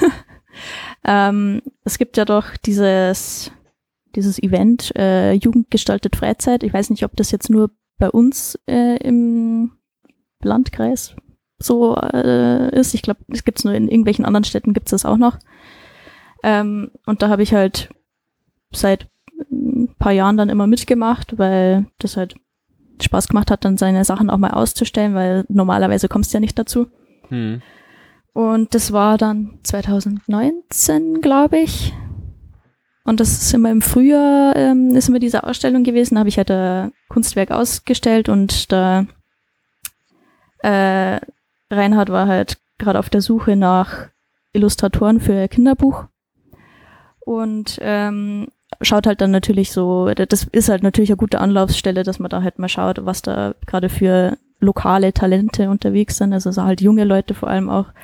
es gibt ja doch dieses Event, Jugendgestaltet Freizeit. Ich weiß nicht, ob das jetzt nur bei uns im Landkreis so ist. Ich glaube, das gibt es nur in irgendwelchen anderen Städten, gibt es das auch noch. Und da habe ich halt seit ein paar Jahren dann immer mitgemacht, weil das halt Spaß gemacht hat, dann seine Sachen auch mal auszustellen, weil normalerweise kommst du ja nicht dazu. Und das war dann 2019, glaube ich. Und das ist immer im Frühjahr, ist immer diese Ausstellung gewesen, da habe ich halt ein Kunstwerk ausgestellt und da Reinhard war halt gerade auf der Suche nach Illustratoren für ein Kinderbuch und schaut halt dann natürlich so, das ist halt natürlich eine gute Anlaufstelle, dass man da halt mal schaut, was da gerade für lokale Talente unterwegs sind, also so halt junge Leute vor allem auch.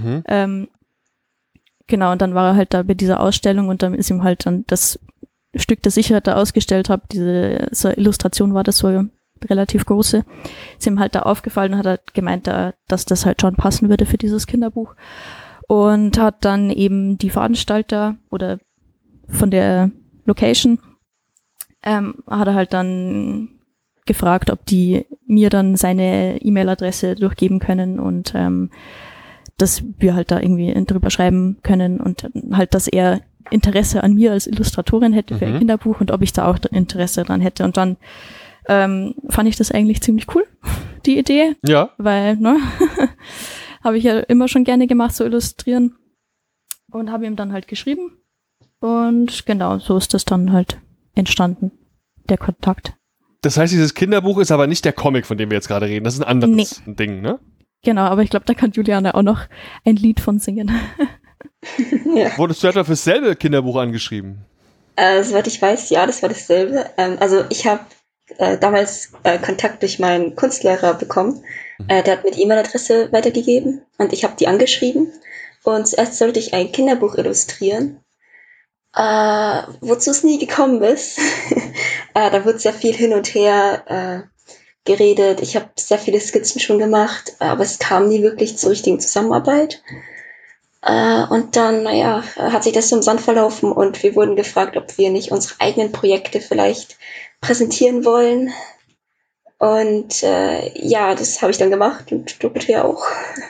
Genau, und dann war er halt da bei dieser Ausstellung und dann ist ihm halt dann das Stück, das ich halt da ausgestellt habe, so Illustration war das so relativ große, ist ihm halt da aufgefallen und hat halt gemeint, dass das halt schon passen würde für dieses Kinderbuch. Und hat dann eben die Veranstalter oder von der Location, hat er halt dann gefragt, ob die mir dann seine E-Mail-Adresse durchgeben können und dass wir halt da irgendwie drüber schreiben können und halt, dass er Interesse an mir als Illustratorin hätte für ein Kinderbuch und ob ich da auch Interesse dran hätte. Und dann fand ich das eigentlich ziemlich cool, die Idee. Ja. Weil, habe ich ja immer schon gerne gemacht, so illustrieren. Und habe ihm dann halt geschrieben. Und genau, so ist das dann halt entstanden, der Kontakt. Das heißt, dieses Kinderbuch ist aber nicht der Comic, von dem wir jetzt gerade reden. Das ist ein anderes Ding, ne? Genau, aber ich glaube, da kann Juliane auch noch ein Lied von singen. Ja. Wurdest du etwa fürs selbe Kinderbuch angeschrieben? Soweit ich weiß, ja, das war dasselbe. Also ich habe damals Kontakt durch meinen Kunstlehrer bekommen. Der hat mir die E-Mail-Adresse weitergegeben und ich habe die angeschrieben. Und zuerst sollte ich ein Kinderbuch illustrieren, wozu es nie gekommen ist. Da wurde sehr viel hin und her geredet. Ich habe sehr viele Skizzen schon gemacht, aber es kam nie wirklich zur richtigen Zusammenarbeit. Und dann, hat sich das so im Sand verlaufen und wir wurden gefragt, ob wir nicht unsere eigenen Projekte vielleicht präsentieren wollen. Und das habe ich dann gemacht und Dorothea auch.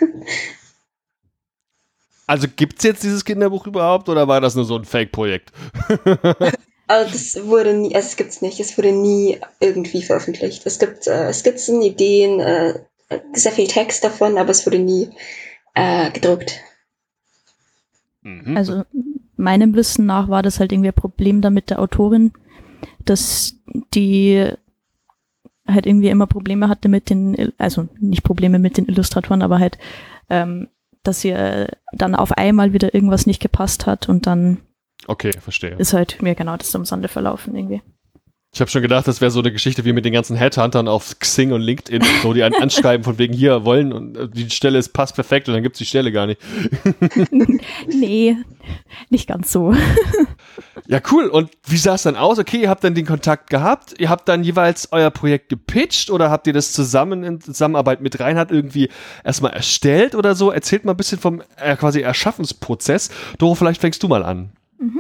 Also gibt's jetzt dieses Kinderbuch überhaupt oder war das nur so ein Fake-Projekt? Also es gibt's nicht. Es wurde nie irgendwie veröffentlicht. Es gibt Skizzen, Ideen, sehr viel Text davon, aber es wurde nie gedruckt. Also meinem Wissen nach war das halt irgendwie ein Problem da mit der Autorin, dass die halt irgendwie immer Probleme hatte mit also nicht Probleme mit den Illustratoren, aber halt, dass ihr dann auf einmal wieder irgendwas nicht gepasst hat und dann okay, verstehe. Ist halt mir genau das im Sande verlaufen irgendwie. Ich habe schon gedacht, das wäre so eine Geschichte wie mit den ganzen Headhuntern auf Xing und LinkedIn, so die einen anschreiben von wegen hier wollen und die Stelle passt perfekt und dann gibt's die Stelle gar nicht. Nee, nicht ganz so. Ja, cool. Und wie sah es dann aus? Okay, ihr habt dann den Kontakt gehabt, ihr habt dann jeweils euer Projekt gepitcht oder habt ihr das zusammen in Zusammenarbeit mit Reinhard irgendwie erstmal erstellt oder so? Erzählt mal ein bisschen vom quasi Erschaffensprozess. Doro, vielleicht fängst du mal an.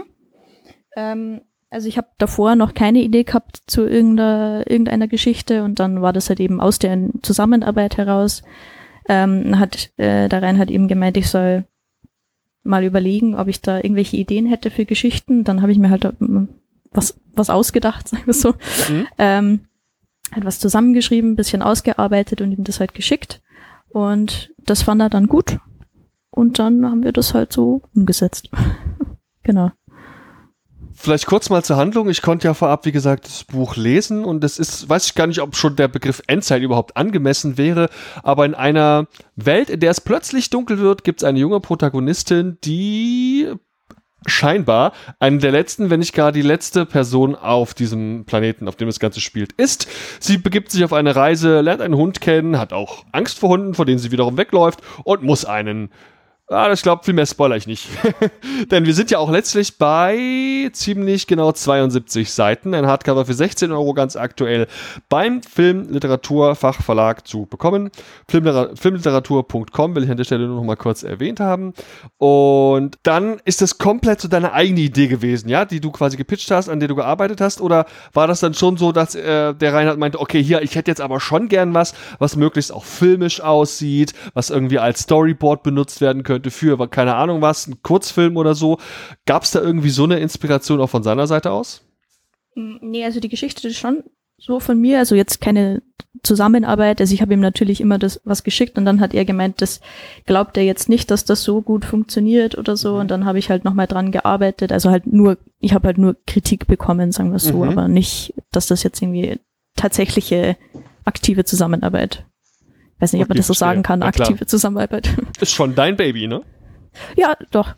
Also ich habe davor noch keine Idee gehabt zu irgendeiner Geschichte und dann war das halt eben aus der Zusammenarbeit heraus. Hat der Reinhard eben gemeint, ich soll mal überlegen, ob ich da irgendwelche Ideen hätte für Geschichten. Dann habe ich mir halt was ausgedacht, sagen wir so. Hat was zusammengeschrieben, ein bisschen ausgearbeitet und ihm das halt geschickt. Und das fand er dann gut. Und dann haben wir das halt so umgesetzt. Genau. Vielleicht kurz mal zur Handlung. Ich konnte ja vorab, wie gesagt, das Buch lesen und das ist, weiß ich gar nicht, ob schon der Begriff Endzeit überhaupt angemessen wäre, aber in einer Welt, in der es plötzlich dunkel wird, gibt es eine junge Protagonistin, die scheinbar eine der letzten, wenn nicht gar die letzte Person auf diesem Planeten, auf dem das Ganze spielt, ist. Sie begibt sich auf eine Reise, lernt einen Hund kennen, hat auch Angst vor Hunden, vor denen sie wiederum wegläuft und muss einen ich glaube, viel mehr spoiler ich nicht. Denn wir sind ja auch letztlich bei ziemlich genau 72 Seiten. Ein Hardcover für 16 € ganz aktuell beim Filmliteraturfachverlag zu bekommen. Filmliteratur.com will ich an der Stelle nur noch mal kurz erwähnt haben. Und dann ist das komplett so deine eigene Idee gewesen, ja, die du quasi gepitcht hast, an der du gearbeitet hast? Oder war das dann schon so, dass der Reinhard meinte, okay, hier, ich hätte jetzt aber schon gern was möglichst auch filmisch aussieht, was irgendwie als Storyboard benutzt werden könnte für, keine Ahnung was, ein Kurzfilm oder so. Gab es da irgendwie so eine Inspiration auch von seiner Seite aus? Nee, also die Geschichte ist schon so von mir, also jetzt keine Zusammenarbeit, also ich habe ihm natürlich immer was geschickt und dann hat er gemeint, das glaubt er jetzt nicht, dass das so gut funktioniert oder so und dann habe ich halt nochmal dran gearbeitet, also ich habe halt nur Kritik bekommen, sagen wir es so, aber nicht, dass das jetzt irgendwie tatsächliche aktive Zusammenarbeit. Ich weiß nicht, ob man das so sagen kann, aktive Zusammenarbeit. Ist schon dein Baby, ne? Ja, doch.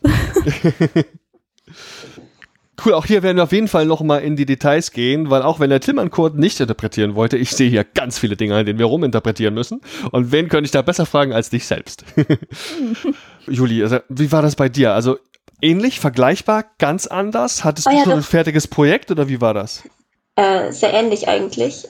Cool, auch hier werden wir auf jeden Fall noch mal in die Details gehen, weil auch wenn der Tim an Kurt nicht interpretieren wollte, ich sehe hier ganz viele Dinge, an denen wir ruminterpretieren müssen. Und wen könnte ich da besser fragen als dich selbst? Juli, also, wie war das bei dir? Also ähnlich, vergleichbar, ganz anders? Hattest du schon ein fertiges Projekt oder wie war das? Sehr ähnlich eigentlich.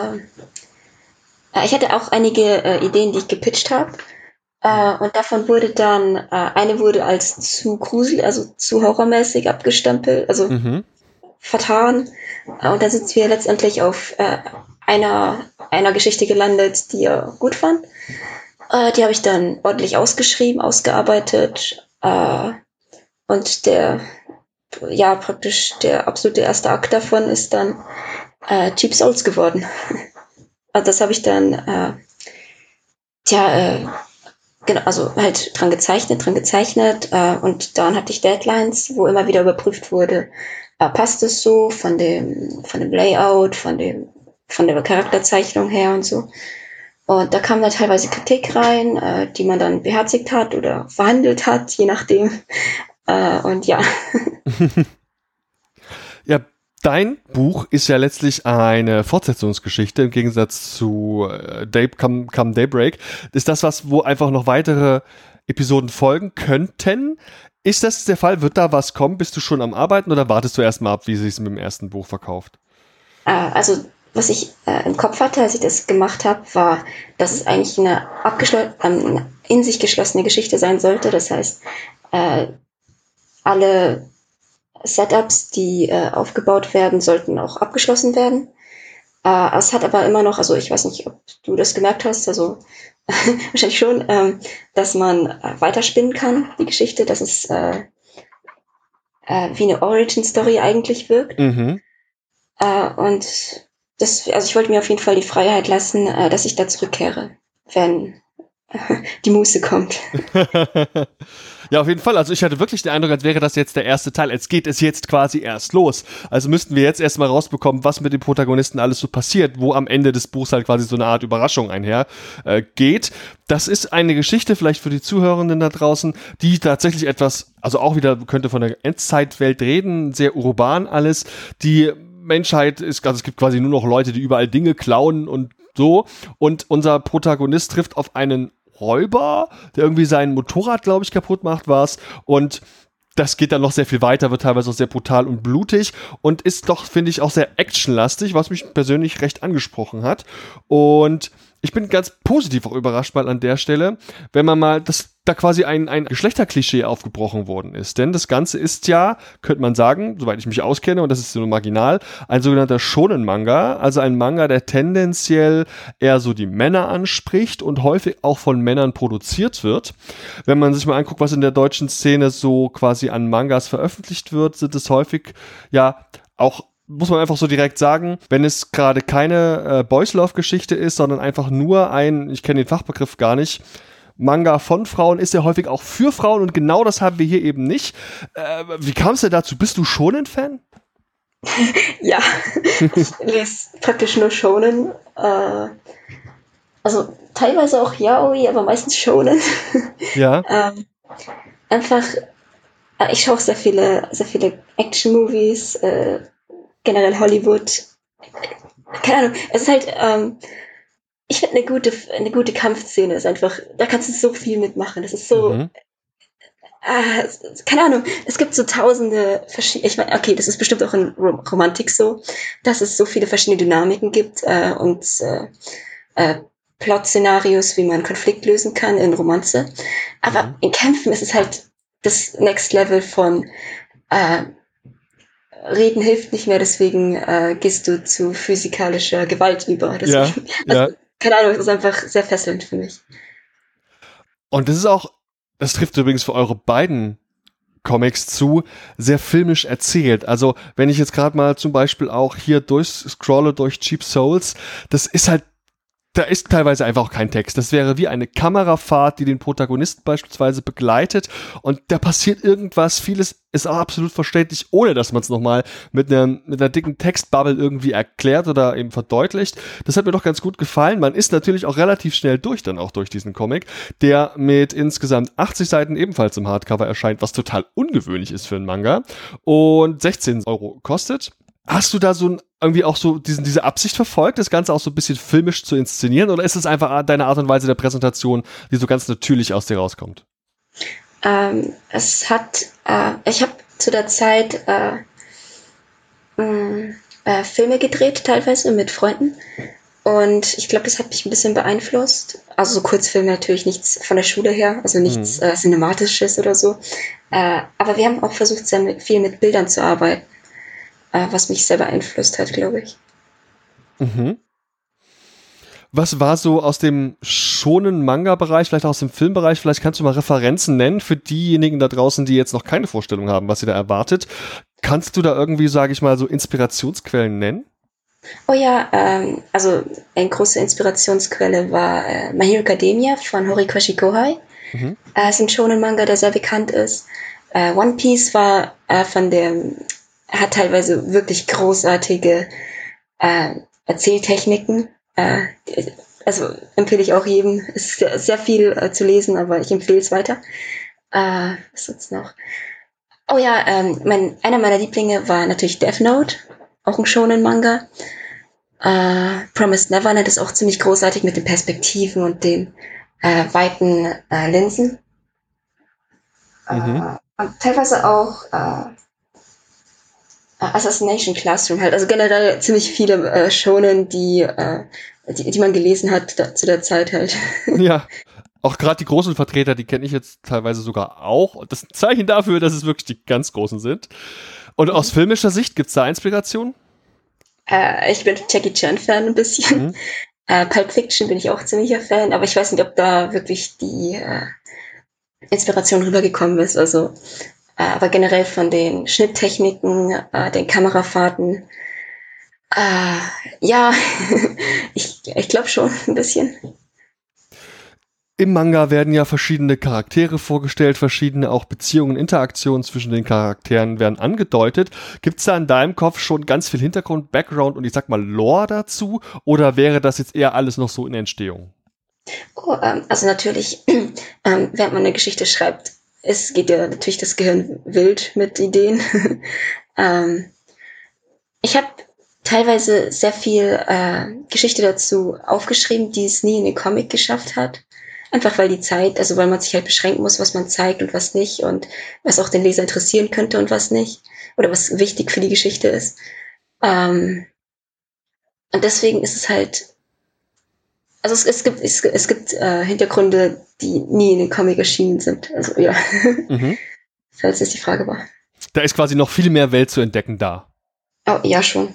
Ich hatte auch einige Ideen, die ich gepitcht habe. Und davon wurde dann, eine wurde als zu gruselig, also zu horrormäßig abgestempelt, also vertan. Und da sind wir letztendlich auf einer Geschichte gelandet, die er gut fand. Die habe ich dann ordentlich ausgearbeitet. Und praktisch der absolute erste Akt davon ist dann Cheap Souls geworden. Also das habe ich dann, genau, also halt dran gezeichnet und dann hatte ich Deadlines, wo immer wieder überprüft wurde, passt es so von dem Layout, von der Charakterzeichnung her und so. Und da kam dann teilweise Kritik rein, die man dann beherzigt hat oder verhandelt hat, je nachdem. Und ja. Ja, Dein Buch ist ja letztlich eine Fortsetzungsgeschichte im Gegensatz zu Come Daybreak. Ist das was, wo einfach noch weitere Episoden folgen könnten? Ist das der Fall? Wird da was kommen? Bist du schon am Arbeiten oder wartest du erstmal ab, wie sich es mit dem ersten Buch verkauft? Also, was ich im Kopf hatte, als ich das gemacht habe, war, dass es eigentlich eine in sich geschlossene Geschichte sein sollte. Das heißt, alle Setups, die aufgebaut werden, sollten auch abgeschlossen werden. Es hat aber immer noch, also ich weiß nicht, ob du das gemerkt hast, also wahrscheinlich schon, dass man weiterspinnen kann, die Geschichte, dass es wie eine Origin-Story eigentlich wirkt. Mhm. Und also ich wollte mir auf jeden Fall die Freiheit lassen, dass ich da zurückkehre, wenn die Muße kommt. Ja, auf jeden Fall. Also ich hatte wirklich den Eindruck, als wäre das jetzt der erste Teil. Als geht es jetzt quasi erst los. Also müssten wir jetzt erstmal rausbekommen, was mit den Protagonisten alles so passiert, wo am Ende des Buchs halt quasi so eine Art Überraschung einher geht. Das ist eine Geschichte vielleicht für die Zuhörenden da draußen, die tatsächlich etwas, also auch wieder könnte von der Endzeitwelt reden, sehr urban alles. Die Menschheit ist, also es gibt quasi nur noch Leute, die überall Dinge klauen und so. Und unser Protagonist trifft auf einen Räuber, der irgendwie sein Motorrad, glaube ich, kaputt macht, war's. Und das geht dann noch sehr viel weiter, wird teilweise auch sehr brutal und blutig und ist doch, finde ich, auch sehr actionlastig, was mich persönlich recht angesprochen hat. Und ich bin ganz positiv auch überrascht mal an der Stelle, wenn man mal, dass da quasi ein Geschlechterklischee aufgebrochen worden ist. Denn das Ganze ist ja, könnte man sagen, soweit ich mich auskenne, und das ist nur marginal, ein sogenannter Shonen-Manga, also ein Manga, der tendenziell eher so die Männer anspricht und häufig auch von Männern produziert wird. Wenn man sich mal anguckt, was in der deutschen Szene so quasi an Mangas veröffentlicht wird, sind es häufig ja auch, muss man einfach so direkt sagen, wenn es gerade keine Boys Love Geschichte ist, sondern einfach nur ich kenne den Fachbegriff gar nicht, Manga von Frauen, ist ja häufig auch für Frauen und genau das haben wir hier eben nicht. Wie kam es denn dazu? Bist du Shonen-Fan? Ja, ich lese praktisch nur Shonen. Also teilweise auch Yaoi, aber meistens Shonen. Ja. Einfach, ich schaue auch sehr viele Action-Movies, generell Hollywood. Keine Ahnung, es ist halt, ich finde eine gute Kampfszene ist einfach, da kannst du so viel mitmachen. Das ist so, keine Ahnung, es gibt so tausende verschiedene, ich meine, okay, das ist bestimmt auch in Romantik so, dass es so viele verschiedene Dynamiken gibt und Plot-Szenarios, wie man Konflikt lösen kann in Romanze. Aber in Kämpfen ist es halt das Next Level von Reden hilft nicht mehr, deswegen gehst du zu physikalischer Gewalt über. Deswegen, keine Ahnung, das ist einfach sehr fesselnd für mich. Und das trifft übrigens für eure beiden Comics zu, sehr filmisch erzählt. Also wenn ich jetzt gerade mal zum Beispiel auch hier durchscrolle durch Cheap Souls, das ist halt, da ist teilweise einfach auch kein Text. Das wäre wie eine Kamerafahrt, die den Protagonisten beispielsweise begleitet und da passiert irgendwas, vieles ist auch absolut verständlich, ohne dass man es nochmal mit einer dicken Textbubble irgendwie erklärt oder eben verdeutlicht. Das hat mir doch ganz gut gefallen. Man ist natürlich auch relativ schnell durch diesen Comic, der mit insgesamt 80 Seiten ebenfalls im Hardcover erscheint, was total ungewöhnlich ist für einen Manga und 16 € kostet. Hast du da irgendwie auch so diese Absicht verfolgt, das Ganze auch so ein bisschen filmisch zu inszenieren, oder ist es einfach deine Art und Weise der Präsentation, die so ganz natürlich aus dir rauskommt? Ich habe zu der Zeit Filme gedreht, teilweise mit Freunden. Und ich glaube, das hat mich ein bisschen beeinflusst. Also so Kurzfilme natürlich, nichts von der Schule her, also nichts Cinematisches oder so. Aber wir haben auch versucht, sehr viel mit Bildern zu arbeiten. Was mich sehr beeinflusst hat, glaube ich. Mhm. Was war so aus dem schonen Manga-Bereich, vielleicht auch aus dem Filmbereich, vielleicht kannst du mal Referenzen nennen für diejenigen da draußen, die jetzt noch keine Vorstellung haben, was sie da erwartet. Kannst du da irgendwie, sage ich mal, so Inspirationsquellen nennen? Oh ja, also eine große Inspirationsquelle war My Hero Academia von Horikoshi Kohai. Es ist ein Shonen-Manga, der sehr bekannt ist. One Piece war hat teilweise wirklich großartige Erzähltechniken. Also empfehle ich auch jedem. Es ist sehr viel zu lesen, aber ich empfehle es weiter. Was gibt's noch? Oh ja, einer meiner Lieblinge war natürlich Death Note. auch ein Shonen-Manga. Promised Neverland ist auch ziemlich großartig mit den Perspektiven und den weiten Linsen. Und teilweise auch Assassination Classroom halt. Also generell ziemlich viele Shonen, die man gelesen hat zu der Zeit halt. Ja, auch gerade die großen Vertreter, die kenne ich jetzt teilweise sogar auch. Das ist ein Zeichen dafür, dass es wirklich die ganz großen sind. Und aus filmischer Sicht, gibt es da Inspiration? Ich bin Jackie Chan-Fan ein bisschen. Pulp Fiction bin ich auch ziemlicher Fan, aber ich weiß nicht, ob da wirklich die Inspiration rübergekommen ist. Also, aber generell von den Schnitttechniken, den Kamerafahrten, ja, ich glaube schon ein bisschen. Im Manga werden ja verschiedene Charaktere vorgestellt, verschiedene auch Beziehungen, Interaktionen zwischen den Charakteren werden angedeutet. Gibt es da in deinem Kopf schon ganz viel Hintergrund, Background und ich sag mal Lore dazu? Oder wäre das jetzt eher alles noch so in Entstehung? Also natürlich, während man eine Geschichte schreibt, es geht ja natürlich das Gehirn wild mit Ideen. Ich habe teilweise sehr viel Geschichte dazu aufgeschrieben, die es nie in den Comic geschafft hat. Einfach weil die Zeit, also weil man sich halt beschränken muss, was man zeigt und was nicht und was auch den Leser interessieren könnte und was nicht. Oder was wichtig für die Geschichte ist. Und deswegen ist es halt, also es gibt Hintergründe, die nie in den Comic erschienen sind. Also ja, falls das die Frage war. Da ist quasi noch viel mehr Welt zu entdecken da. Oh, ja, schon.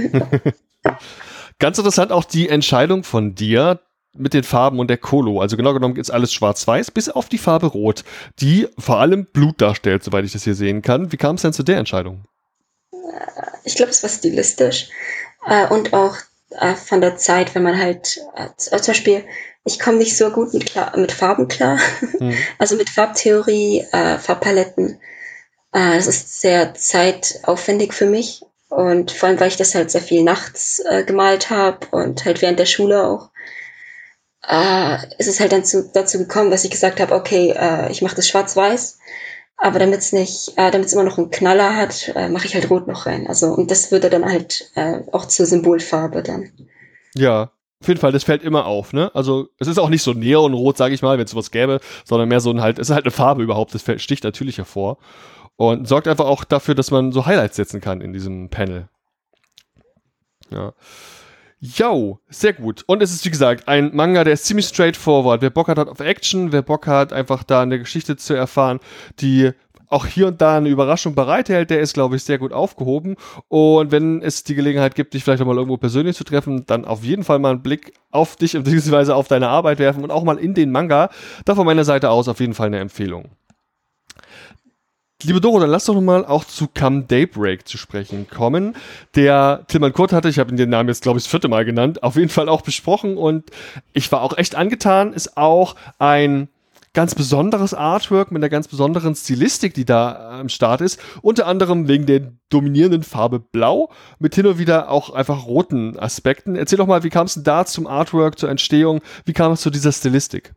Ganz interessant auch die Entscheidung von dir mit den Farben und der Kolo. Also genau genommen ist alles schwarz-weiß, bis auf die Farbe rot, die vor allem Blut darstellt, soweit ich das hier sehen kann. Wie kam es denn zu der Entscheidung? Ich glaube, es war stilistisch und auch von der Zeit, wenn man halt, zum Beispiel, ich komme nicht so gut mit Farben klar, also mit Farbtheorie, Farbpaletten. Das ist sehr zeitaufwendig für mich und vor allem, weil ich das halt sehr viel nachts gemalt habe und halt während der Schule auch. Ist es halt dann dazu gekommen, dass ich gesagt habe, okay, ich mache das schwarz-weiß, aber damit es immer noch einen Knaller hat, mache ich halt Rot noch rein. Also und das würde dann halt auch zur Symbolfarbe dann. Ja, auf jeden Fall, das fällt immer auf, ne? Also es ist auch nicht so neonrot, sage ich mal, wenn es sowas gäbe, sondern mehr so es ist halt eine Farbe überhaupt, das sticht natürlich hervor und sorgt einfach auch dafür, dass man so Highlights setzen kann in diesem Panel. Ja. Jo, sehr gut. Und es ist, wie gesagt, ein Manga, der ist ziemlich straightforward. Wer Bock hat auf Action, wer Bock hat, einfach da eine Geschichte zu erfahren, die auch hier und da eine Überraschung bereithält, der ist, glaube ich, sehr gut aufgehoben. Und wenn es die Gelegenheit gibt, dich vielleicht auch mal irgendwo persönlich zu treffen, dann auf jeden Fall mal einen Blick auf dich bzw. auf deine Arbeit werfen und auch mal in den Manga. Da von meiner Seite aus auf jeden Fall eine Empfehlung. Liebe Doro, dann lass doch nochmal auch zu Come Daybreak zu sprechen kommen. Der Tilman Kurt hatte, ich habe ihn den Namen jetzt, glaube ich, das 4. Mal genannt, auf jeden Fall auch besprochen und ich war auch echt angetan. Ist auch ein ganz besonderes Artwork mit einer ganz besonderen Stilistik, die da am Start ist. Unter anderem wegen der dominierenden Farbe Blau mit hin und wieder auch einfach roten Aspekten. Erzähl doch mal, wie kam es denn da zum Artwork, zur Entstehung? Wie kam es zu dieser Stilistik?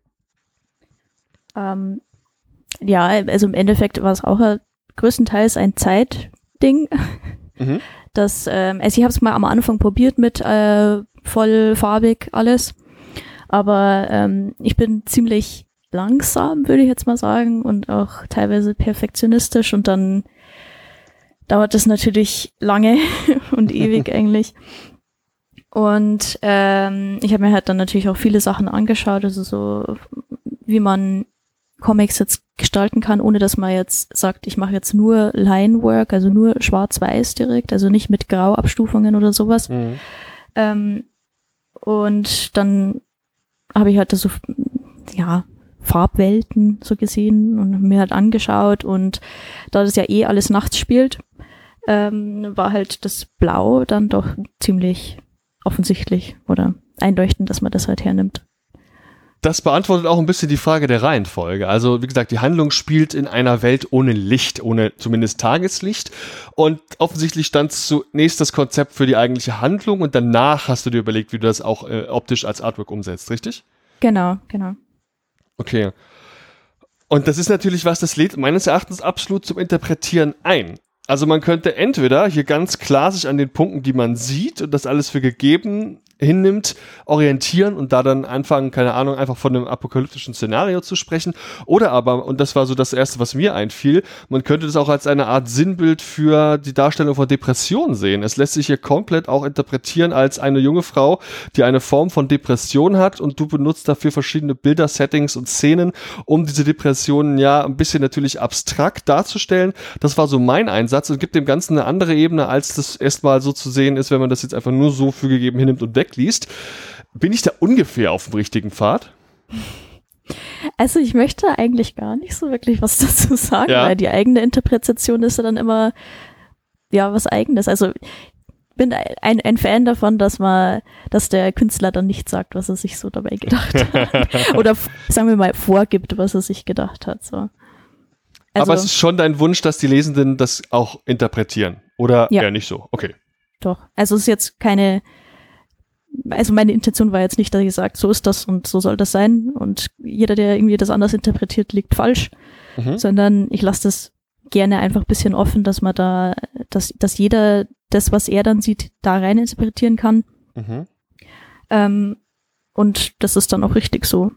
Ja, also im Endeffekt war es auch größtenteils ein Zeitding. Also ich habe es mal am Anfang probiert mit voll farbig alles, aber ich bin ziemlich langsam, würde ich jetzt mal sagen, und auch teilweise perfektionistisch und dann dauert es natürlich lange und ewig eigentlich. Und ich habe mir halt dann natürlich auch viele Sachen angeschaut, also so wie man Comics jetzt gestalten kann, ohne dass man jetzt sagt, ich mache jetzt nur Linework, also nur schwarz-weiß direkt, also nicht mit Grauabstufungen oder sowas. Und dann habe ich halt so, ja, Farbwelten so gesehen und mir halt angeschaut und da das ja alles nachts spielt, war halt das Blau dann doch ziemlich offensichtlich oder einleuchtend, dass man das halt hernimmt. Das beantwortet auch ein bisschen die Frage der Reihenfolge. Also, wie gesagt, die Handlung spielt in einer Welt ohne Licht, ohne zumindest Tageslicht. Und offensichtlich stand zunächst das Konzept für die eigentliche Handlung und danach hast du dir überlegt, wie du das auch optisch als Artwork umsetzt, richtig? Genau. Okay. Und das ist natürlich was, das lädt meines Erachtens absolut zum Interpretieren ein. Also man könnte entweder hier ganz klar sich an den Punkten, die man sieht und das alles für gegeben hinnimmt, orientieren und da dann anfangen, keine Ahnung, einfach von einem apokalyptischen Szenario zu sprechen. Oder aber, und das war so das Erste, was mir einfiel, man könnte das auch als eine Art Sinnbild für die Darstellung von Depressionen sehen. Es lässt sich hier komplett auch interpretieren als eine junge Frau, die eine Form von Depression hat und du benutzt dafür verschiedene Bilder, Settings und Szenen, um diese Depressionen ja ein bisschen natürlich abstrakt darzustellen. Das war so mein Einsatz und gibt dem Ganzen eine andere Ebene, als das erstmal so zu sehen ist, wenn man das jetzt einfach nur so für gegeben hinnimmt und wegliest. Bin ich da ungefähr auf dem richtigen Pfad? Also ich möchte eigentlich gar nicht so wirklich was dazu sagen, weil die eigene Interpretation ist ja dann immer was Eigenes. Also ich bin ein Fan davon, dass der Künstler dann nicht sagt, was er sich so dabei gedacht hat. Oder sagen wir mal vorgibt, was er sich gedacht hat. So. Also, aber es ist schon dein Wunsch, dass die Lesenden das auch interpretieren? Oder eher nicht so? Okay. Doch. Also es ist jetzt also meine Intention war jetzt nicht, dass ich sage, so ist das und so soll das sein und jeder, der irgendwie das anders interpretiert, liegt falsch, sondern ich lasse das gerne einfach ein bisschen offen, dass man dass jeder das, was er dann sieht, da rein interpretieren kann. Und das ist dann auch richtig so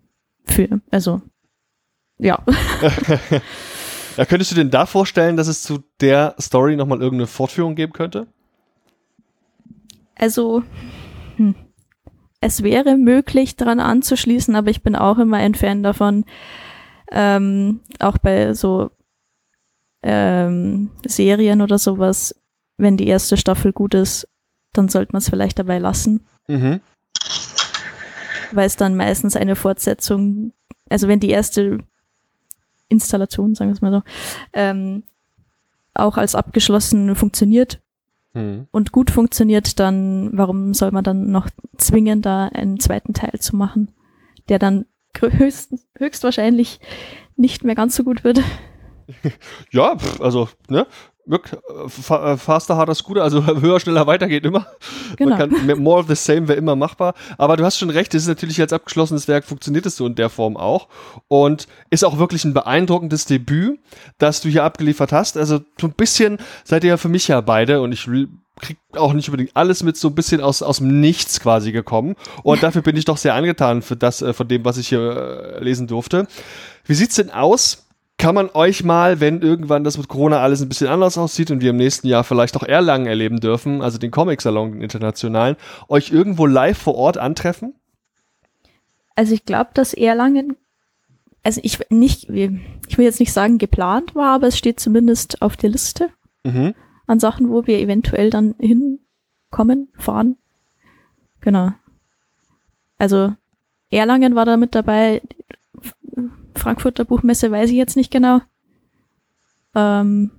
ja. Ja, könntest du dir da vorstellen, dass es zu der Story nochmal irgendeine Fortführung geben könnte? Also, es wäre möglich, daran anzuschließen, aber ich bin auch immer ein Fan davon, auch bei so Serien oder sowas, wenn die erste Staffel gut ist, dann sollte man es vielleicht dabei lassen. Weil es dann meistens eine Fortsetzung, also wenn die erste Installation, sagen wir es mal so, auch als abgeschlossen funktioniert, und gut funktioniert, dann warum soll man dann noch zwingen, da einen zweiten Teil zu machen, der dann höchstwahrscheinlich nicht mehr ganz so gut wird. Ja, also, ne? Faster, harder, Scooter, also höher, schneller, weiter geht immer. Genau. Man kann, more of the same wäre immer machbar. Aber du hast schon recht, es ist natürlich als abgeschlossenes Werk, funktioniert es so in der Form auch. Und ist auch wirklich ein beeindruckendes Debüt, das du hier abgeliefert hast. Also so ein bisschen seid ihr ja für mich ja beide und ich krieg auch nicht unbedingt alles mit, so ein bisschen aus dem Nichts quasi gekommen. Und dafür bin ich doch sehr angetan für das, von dem, was ich hier lesen durfte. Wie sieht's denn aus? Kann man euch mal, wenn irgendwann das mit Corona alles ein bisschen anders aussieht und wir im nächsten Jahr vielleicht auch Erlangen erleben dürfen, also den Comic-Salon, den internationalen, euch irgendwo live vor Ort antreffen? Also ich glaube, dass Erlangen, also ich will jetzt nicht sagen geplant war, aber es steht zumindest auf der Liste an Sachen, wo wir eventuell dann hinkommen, fahren. Genau. Also Erlangen war da mit dabei, Frankfurter Buchmesse weiß ich jetzt nicht genau. Und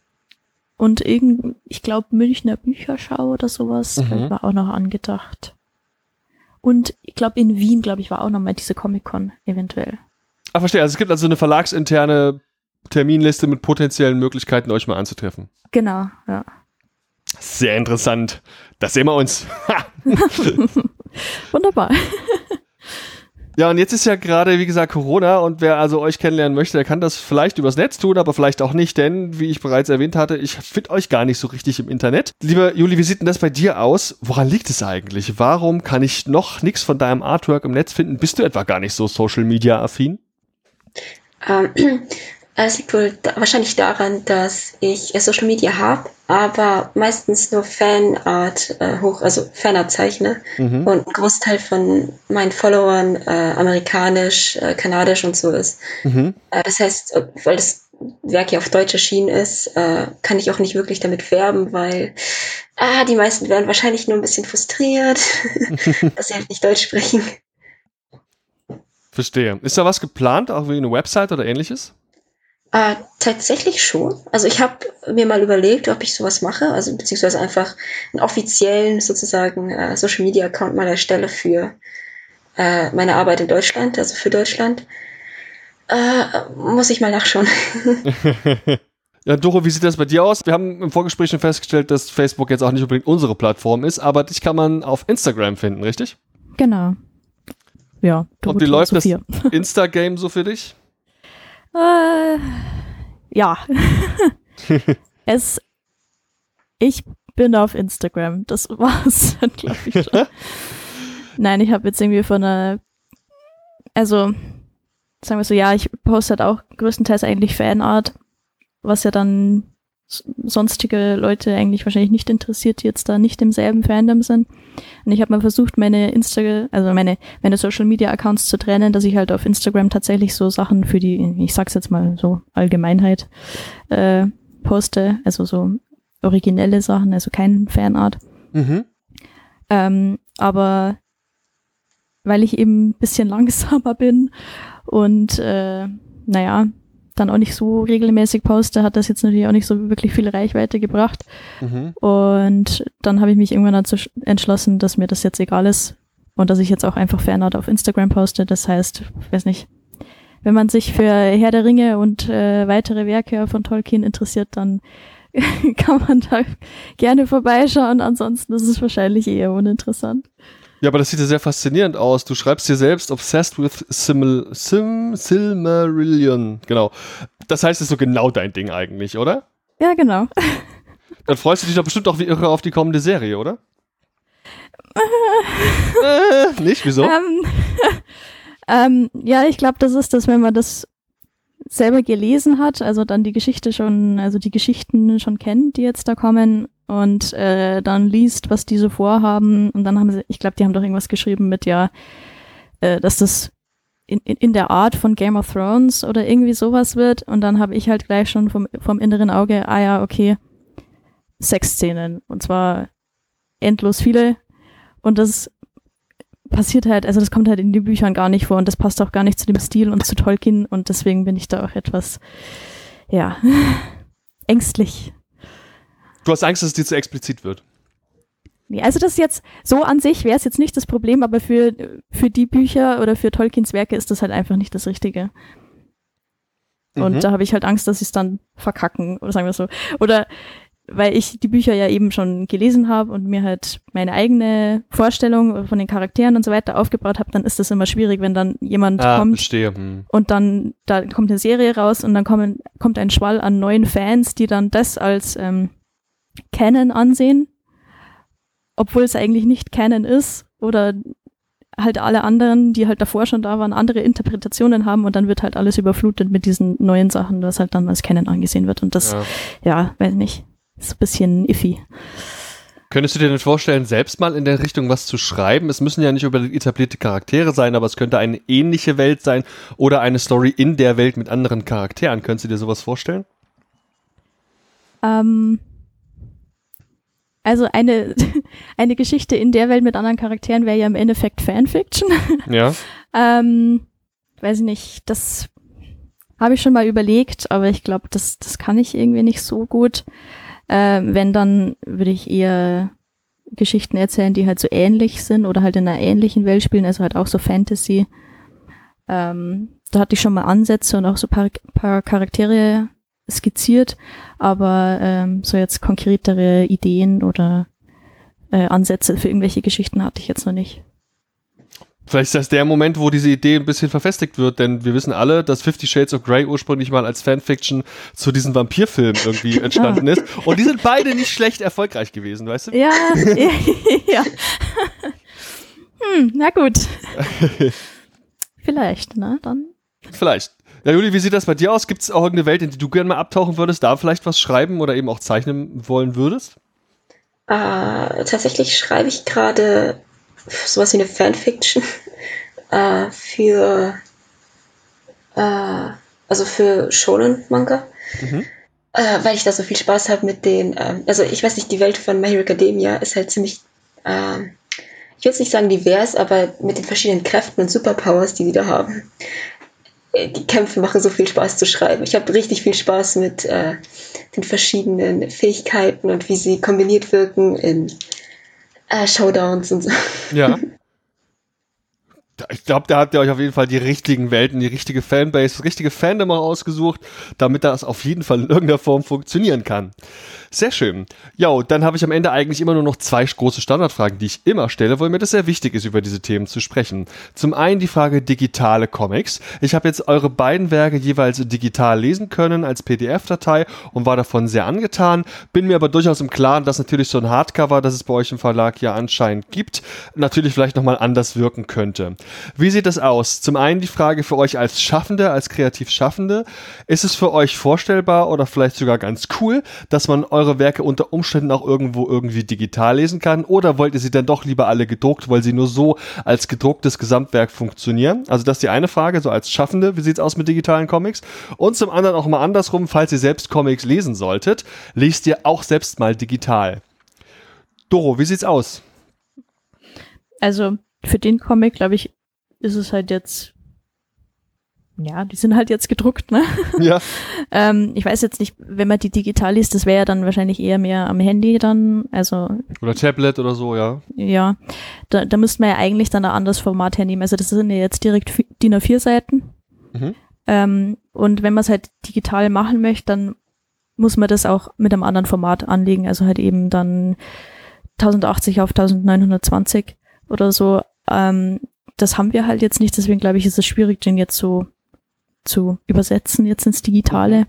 ich glaube Münchner Bücherschau oder sowas war auch noch angedacht. Und ich glaube in Wien, war auch noch mal diese Comic-Con eventuell. Ah, verstehe. Also es gibt also eine verlagsinterne Terminliste mit potenziellen Möglichkeiten, euch mal anzutreffen. Genau, ja. Sehr interessant. Das sehen wir uns. Wunderbar. Ja, und jetzt ist ja gerade, wie gesagt, Corona und wer also euch kennenlernen möchte, der kann das vielleicht übers Netz tun, aber vielleicht auch nicht, denn, wie ich bereits erwähnt hatte, ich finde euch gar nicht so richtig im Internet. Liebe Juli, wie sieht denn das bei dir aus? Woran liegt es eigentlich? Warum kann ich noch nichts von deinem Artwork im Netz finden? Bist du etwa gar nicht so Social-Media-affin? Es liegt wohl wahrscheinlich daran, dass ich Social Media habe, aber meistens nur Fanart also Fanart zeichne und ein Großteil von meinen Followern amerikanisch, kanadisch und so ist. Das heißt, weil das Werk ja auf Deutsch erschienen ist, kann ich auch nicht wirklich damit werben, weil die meisten werden wahrscheinlich nur ein bisschen frustriert, dass sie halt nicht Deutsch sprechen. Verstehe. Ist da was geplant, auch wie eine Website oder ähnliches? Tatsächlich schon. Also ich habe mir mal überlegt, ob ich sowas mache, also beziehungsweise einfach einen offiziellen sozusagen Social Media Account mal erstelle für meine Arbeit in Deutschland, also für Deutschland. Muss ich mal nachschauen. Ja, Doro, wie sieht das bei dir aus? Wir haben im Vorgespräch schon festgestellt, dass Facebook jetzt auch nicht unbedingt unsere Plattform ist, aber dich kann man auf Instagram finden, richtig? Genau. Ja. Und wie läuft das Insta-Game so für dich? Ja. Ich bin auf Instagram. Das war's dann, glaube ich schon. Nein, ich habe jetzt irgendwie also sagen wir so, ja, ich poste halt auch größtenteils eigentlich Fanart, was ja dann sonstige Leute eigentlich wahrscheinlich nicht interessiert, die jetzt da nicht im selben Fandom sind. Und ich habe mal versucht, meine Social Media Accounts zu trennen, dass ich halt auf Instagram tatsächlich so Sachen für die, ich sag's jetzt mal so, Allgemeinheit poste, also so originelle Sachen, also kein Fanart. Mhm. Aber weil ich eben ein bisschen langsamer bin und dann auch nicht so regelmäßig poste, hat das jetzt natürlich auch nicht so wirklich viel Reichweite gebracht. Mhm. Und dann habe ich mich irgendwann dazu entschlossen, dass mir das jetzt egal ist und dass ich jetzt auch einfach Fanart auf Instagram poste. Das heißt, ich weiß nicht, wenn man sich für Herr der Ringe und weitere Werke von Tolkien interessiert, dann kann man da gerne vorbeischauen. Ansonsten ist es wahrscheinlich eher uninteressant. Ja, aber das sieht ja sehr faszinierend aus. Du schreibst dir selbst Obsessed with Silmarillion. Genau. Das heißt, es ist so genau dein Ding eigentlich, oder? Ja, genau. Dann freust du dich doch bestimmt auch wie irre auf die kommende Serie, oder? Nicht? Wieso? Ja, ich glaube, das ist das, wenn man das selber gelesen hat, also dann die Geschichten schon kennt, die jetzt da kommen und dann liest, was die so vorhaben und dann ich glaube, die haben doch irgendwas geschrieben mit, dass das in der Art von Game of Thrones oder irgendwie sowas wird und dann habe ich halt gleich schon vom inneren Auge, okay, Sexszenen und zwar endlos viele und das passiert halt, also das kommt halt in den Büchern gar nicht vor und das passt auch gar nicht zu dem Stil und zu Tolkien und deswegen bin ich da auch etwas, ängstlich. Du hast Angst, dass es dir zu explizit wird? Nee, also das jetzt, so an sich wäre es jetzt nicht das Problem, aber für die Bücher oder für Tolkiens Werke ist das halt einfach nicht das Richtige. Und da habe ich halt Angst, dass sie es dann verkacken, oder sagen wir so. Oder weil ich die Bücher ja eben schon gelesen habe und mir halt meine eigene Vorstellung von den Charakteren und so weiter aufgebaut habe, dann ist das immer schwierig, wenn dann jemand kommt und dann da kommt eine Serie raus und dann kommt ein Schwall an neuen Fans, die dann das als Canon ansehen, obwohl es eigentlich nicht Canon ist oder halt alle anderen, die halt davor schon da waren, andere Interpretationen haben und dann wird halt alles überflutet mit diesen neuen Sachen, was halt dann als Canon angesehen wird und das, weiß nicht, ist ein bisschen iffy. Könntest du dir denn vorstellen, selbst mal in der Richtung was zu schreiben? Es müssen ja nicht über etablierte Charaktere sein, aber es könnte eine ähnliche Welt sein oder eine Story in der Welt mit anderen Charakteren. Könntest du dir sowas vorstellen? Also eine Geschichte in der Welt mit anderen Charakteren wäre ja im Endeffekt Fanfiction. Ja. Weiß ich nicht, das habe ich schon mal überlegt, aber ich glaube, das kann ich irgendwie nicht so gut. Wenn, dann würde ich eher Geschichten erzählen, die halt so ähnlich sind oder halt in einer ähnlichen Welt spielen, also halt auch so Fantasy. Da hatte ich schon mal Ansätze und auch so paar Charaktere skizziert, aber so jetzt konkretere Ideen oder Ansätze für irgendwelche Geschichten hatte ich jetzt noch nicht. Vielleicht ist das der Moment, wo diese Idee ein bisschen verfestigt wird, denn wir wissen alle, dass 50 Shades of Grey ursprünglich mal als Fanfiction zu diesen Vampirfilmen irgendwie entstanden ist. Und die sind beide nicht schlecht erfolgreich gewesen, weißt du? Ja, ja. Na gut. Vielleicht, ne? Dann. Vielleicht. Ja, Juli, wie sieht das bei dir aus? Gibt es auch irgendeine Welt, in die du gerne mal abtauchen würdest, da vielleicht was schreiben oder eben auch zeichnen wollen würdest? Tatsächlich schreibe ich gerade sowas wie eine Fanfiction für Shonen-Manga, weil ich da so viel Spaß habe mit den, also ich weiß nicht, die Welt von My Hero Academia ist halt ziemlich, ich will jetzt nicht sagen divers, aber mit den verschiedenen Kräften und Superpowers, die da haben. Die Kämpfe machen so viel Spaß zu schreiben. Ich habe richtig viel Spaß mit den verschiedenen Fähigkeiten und wie sie kombiniert wirken in Showdowns und so. Ja. Ich glaube, da habt ihr euch auf jeden Fall die richtigen Welten, die richtige Fanbase, das richtige Fandom auch ausgesucht, damit das auf jeden Fall in irgendeiner Form funktionieren kann. Sehr schön. Ja, dann habe ich am Ende eigentlich immer nur noch 2 große Standardfragen, die ich immer stelle, weil mir das sehr wichtig ist, über diese Themen zu sprechen. Zum einen die Frage digitale Comics. Ich habe jetzt eure beiden Werke jeweils digital lesen können als PDF-Datei und war davon sehr angetan. Bin mir aber durchaus im Klaren, dass natürlich so ein Hardcover, das es bei euch im Verlag ja anscheinend gibt, natürlich vielleicht nochmal anders wirken könnte. Wie sieht das aus? Zum einen die Frage für euch als Schaffende, als kreativ Schaffende. Ist es für euch vorstellbar oder vielleicht sogar ganz cool, dass man eure Werke unter Umständen auch irgendwo irgendwie digital lesen kann? Oder wollt ihr sie dann doch lieber alle gedruckt, weil sie nur so als gedrucktes Gesamtwerk funktionieren? Also das ist die eine Frage, so als Schaffende, wie sieht's aus mit digitalen Comics? Und zum anderen auch mal andersrum, falls ihr selbst Comics lesen solltet, lest ihr auch selbst mal digital. Doro, wie sieht's aus? Also für den Comic, glaube ich, ist es halt jetzt, ja, die sind halt jetzt gedruckt, ne? Ja. Ich weiß jetzt nicht, wenn man die digital liest, das wäre ja dann wahrscheinlich eher mehr am Handy dann, also. Oder Tablet oder so, ja. Ja, da müsste man ja eigentlich dann ein anderes Format hernehmen. Also das sind ja jetzt direkt DIN A4 Seiten. Mhm. Und wenn man es halt digital machen möchte, dann muss man das auch mit einem anderen Format anlegen, also halt eben dann 1080 auf 1920 oder so. Das haben wir halt jetzt nicht, deswegen glaube ich, ist es schwierig, den jetzt so zu übersetzen, jetzt ins Digitale.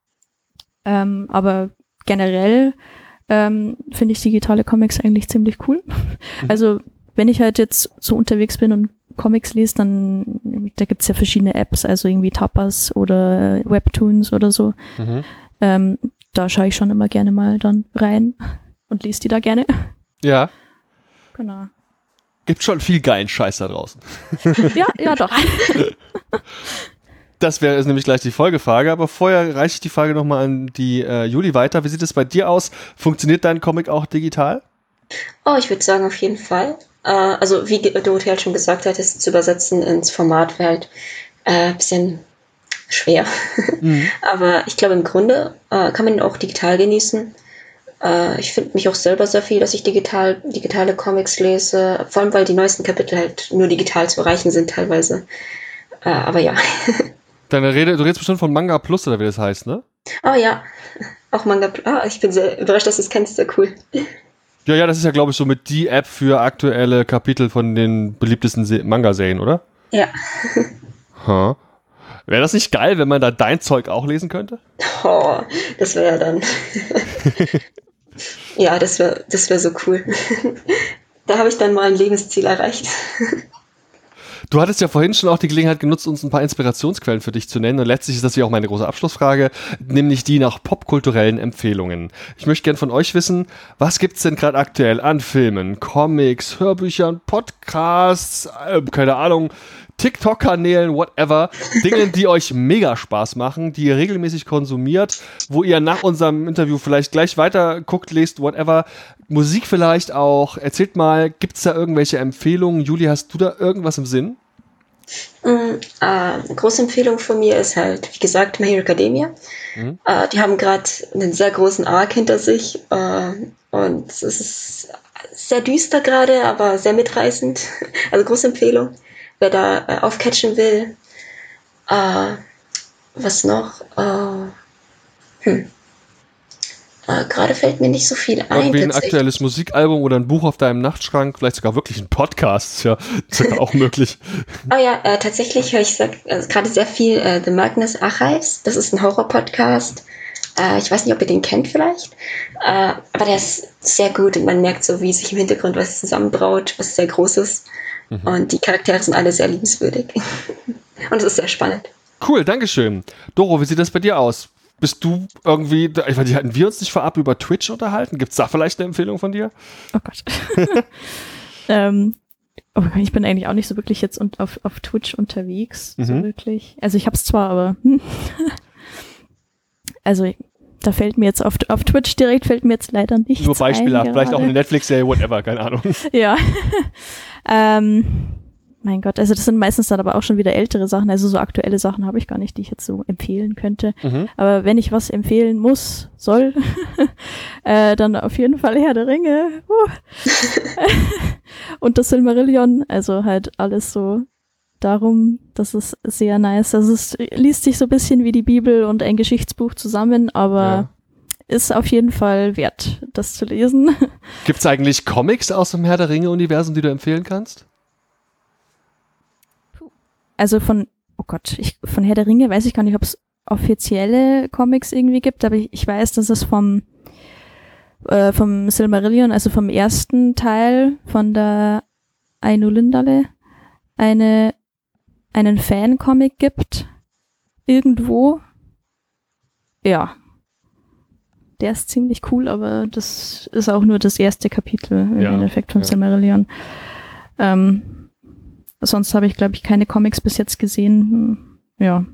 Aber generell finde ich digitale Comics eigentlich ziemlich cool. Also wenn ich halt jetzt so unterwegs bin und Comics lese, dann da gibt's ja verschiedene Apps, also irgendwie Tapas oder Webtoons oder so. Da schaue ich schon immer gerne mal dann rein und lese die da gerne. Ja. Genau. Gibt schon viel geilen Scheiß da draußen. Ja, doch. Das wäre nämlich gleich die Folgefrage, aber vorher reiche ich die Frage nochmal an die Juli weiter. Wie sieht es bei dir aus? Funktioniert dein Comic auch digital? Oh, ich würde sagen, auf jeden Fall. Also wie Dorothee halt schon gesagt hat, ist zu übersetzen ins Format wäre halt ein bisschen schwer. Aber ich glaube, im Grunde kann man ihn auch digital genießen. Ich finde mich auch selber sehr viel, dass ich digitale Comics lese, vor allem weil die neuesten Kapitel halt nur digital zu erreichen sind teilweise. Aber ja. Du redest bestimmt von Manga Plus oder wie das heißt, ne? Oh ja, auch Manga Plus. Ich bin sehr überrascht, dass du es kennst, sehr cool. Ja, das ist ja, glaube ich, so mit die App für aktuelle Kapitel von den beliebtesten Manga-Serien, oder? Ja. Wäre das nicht geil, wenn man da dein Zeug auch lesen könnte? Oh, das wäre ja dann... Ja, das wär so cool. Da habe ich dann mal ein Lebensziel erreicht. Du hattest ja vorhin schon auch die Gelegenheit genutzt, uns ein paar Inspirationsquellen für dich zu nennen. Und letztlich ist das ja auch meine große Abschlussfrage, nämlich die nach popkulturellen Empfehlungen. Ich möchte gern von euch wissen, was gibt's denn gerade aktuell an Filmen, Comics, Hörbüchern, Podcasts, keine Ahnung, TikTok-Kanälen, whatever, Dingen, die euch mega Spaß machen, die ihr regelmäßig konsumiert, wo ihr nach unserem Interview vielleicht gleich weiter guckt, lest, whatever, Musik vielleicht auch. Erzählt mal, gibt's da irgendwelche Empfehlungen? Juli, hast du da irgendwas im Sinn? Eine große Empfehlung von mir ist halt, wie gesagt, My Hero Academia. Die haben gerade einen sehr großen Arc hinter sich und es ist sehr düster gerade, aber sehr mitreißend. Also große Empfehlung. Wer da aufcatchen will. Was noch? Gerade fällt mir nicht so viel ein. Irgendwie ein aktuelles Musikalbum oder ein Buch auf deinem Nachtschrank, vielleicht sogar wirklich ein Podcast, ist ja sogar auch möglich. Oh ja, tatsächlich höre ich gerade sehr viel The Magnus Archives. Das ist ein Horror-Podcast. Ich weiß nicht, ob ihr den kennt vielleicht. Aber der ist sehr gut und man merkt so, wie sich im Hintergrund was zusammenbraut, was sehr groß ist. Und die Charaktere sind alle sehr liebenswürdig. Und es ist sehr spannend. Cool, Dankeschön. Doro, wie sieht das bei dir aus? Bist du irgendwie, ich weiß nicht, hatten wir uns nicht vorab über Twitch unterhalten? Gibt es da vielleicht eine Empfehlung von dir? Oh Gott. Ich bin eigentlich auch nicht so wirklich jetzt auf Twitch unterwegs. So wirklich. Also ich hab's zwar, aber also da fällt mir jetzt auf Twitch direkt fällt mir jetzt leider nichts nur beispielhaft, vielleicht gerade. auch eine Netflix-Serie, whatever, keine Ahnung. Ja. Mein Gott, also das sind meistens dann aber auch schon wieder ältere Sachen, also so aktuelle Sachen habe ich gar nicht, die ich jetzt so empfehlen könnte. Aber wenn ich was empfehlen soll, dann auf jeden Fall Herr der Ringe. Und das Silmarillion, also halt alles so darum. Das ist sehr nice. Also es liest sich so ein bisschen wie die Bibel und ein Geschichtsbuch zusammen, aber ist auf jeden Fall wert, das zu lesen. Gibt es eigentlich Comics aus dem Herr der Ringe-Universum, die du empfehlen kannst? Also von Herr der Ringe weiß ich gar nicht, ob es offizielle Comics irgendwie gibt, aber ich weiß, dass es vom Silmarillion, also vom ersten Teil von der Ainulindale, einen Fan-Comic gibt. Irgendwo. Ja. Der ist ziemlich cool, aber das ist auch nur das erste Kapitel im Endeffekt von Silmarillion. Sonst habe ich, glaube ich, keine Comics bis jetzt gesehen. Ja.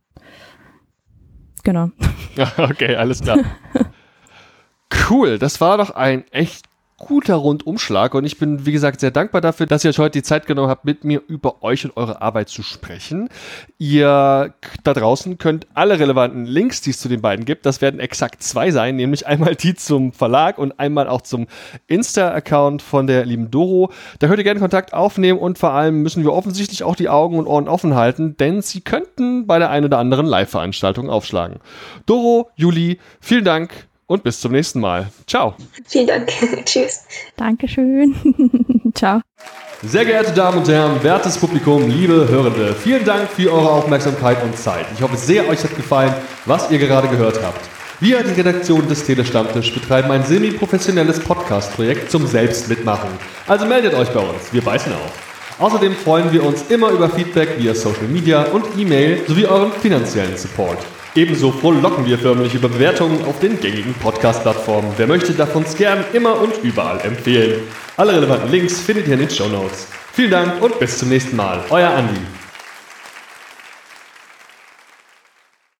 Genau. Okay, alles klar. Cool, das war doch ein echt guter Rundumschlag und ich bin, wie gesagt, sehr dankbar dafür, dass ihr euch heute die Zeit genommen habt, mit mir über euch und eure Arbeit zu sprechen. Ihr da draußen könnt alle relevanten Links, die es zu den beiden gibt, das werden exakt 2 sein, nämlich einmal die zum Verlag und einmal auch zum Insta-Account von der lieben Doro. Da könnt ihr gerne Kontakt aufnehmen und vor allem müssen wir offensichtlich auch die Augen und Ohren offen halten, denn sie könnten bei der einen oder anderen Live-Veranstaltung aufschlagen. Doro, Juli, vielen Dank. Und bis zum nächsten Mal. Ciao. Vielen Dank. Tschüss. Dankeschön. Ciao. Sehr geehrte Damen und Herren, wertes Publikum, liebe Hörende, vielen Dank für eure Aufmerksamkeit und Zeit. Ich hoffe sehr, euch hat gefallen, was ihr gerade gehört habt. Wir, die Redaktion des Telestammtisch, betreiben ein semi-professionelles Podcast-Projekt zum Selbstmitmachen. Also meldet euch bei uns, wir beißen auf. Außerdem freuen wir uns immer über Feedback via Social Media und E-Mail sowie euren finanziellen Support. Ebenso frohlocken wir förmlich über Bewertungen auf den gängigen Podcast-Plattformen. Wer möchte, darf uns gern immer und überall empfehlen. Alle relevanten Links findet ihr in den Shownotes. Vielen Dank und bis zum nächsten Mal. Euer Andi.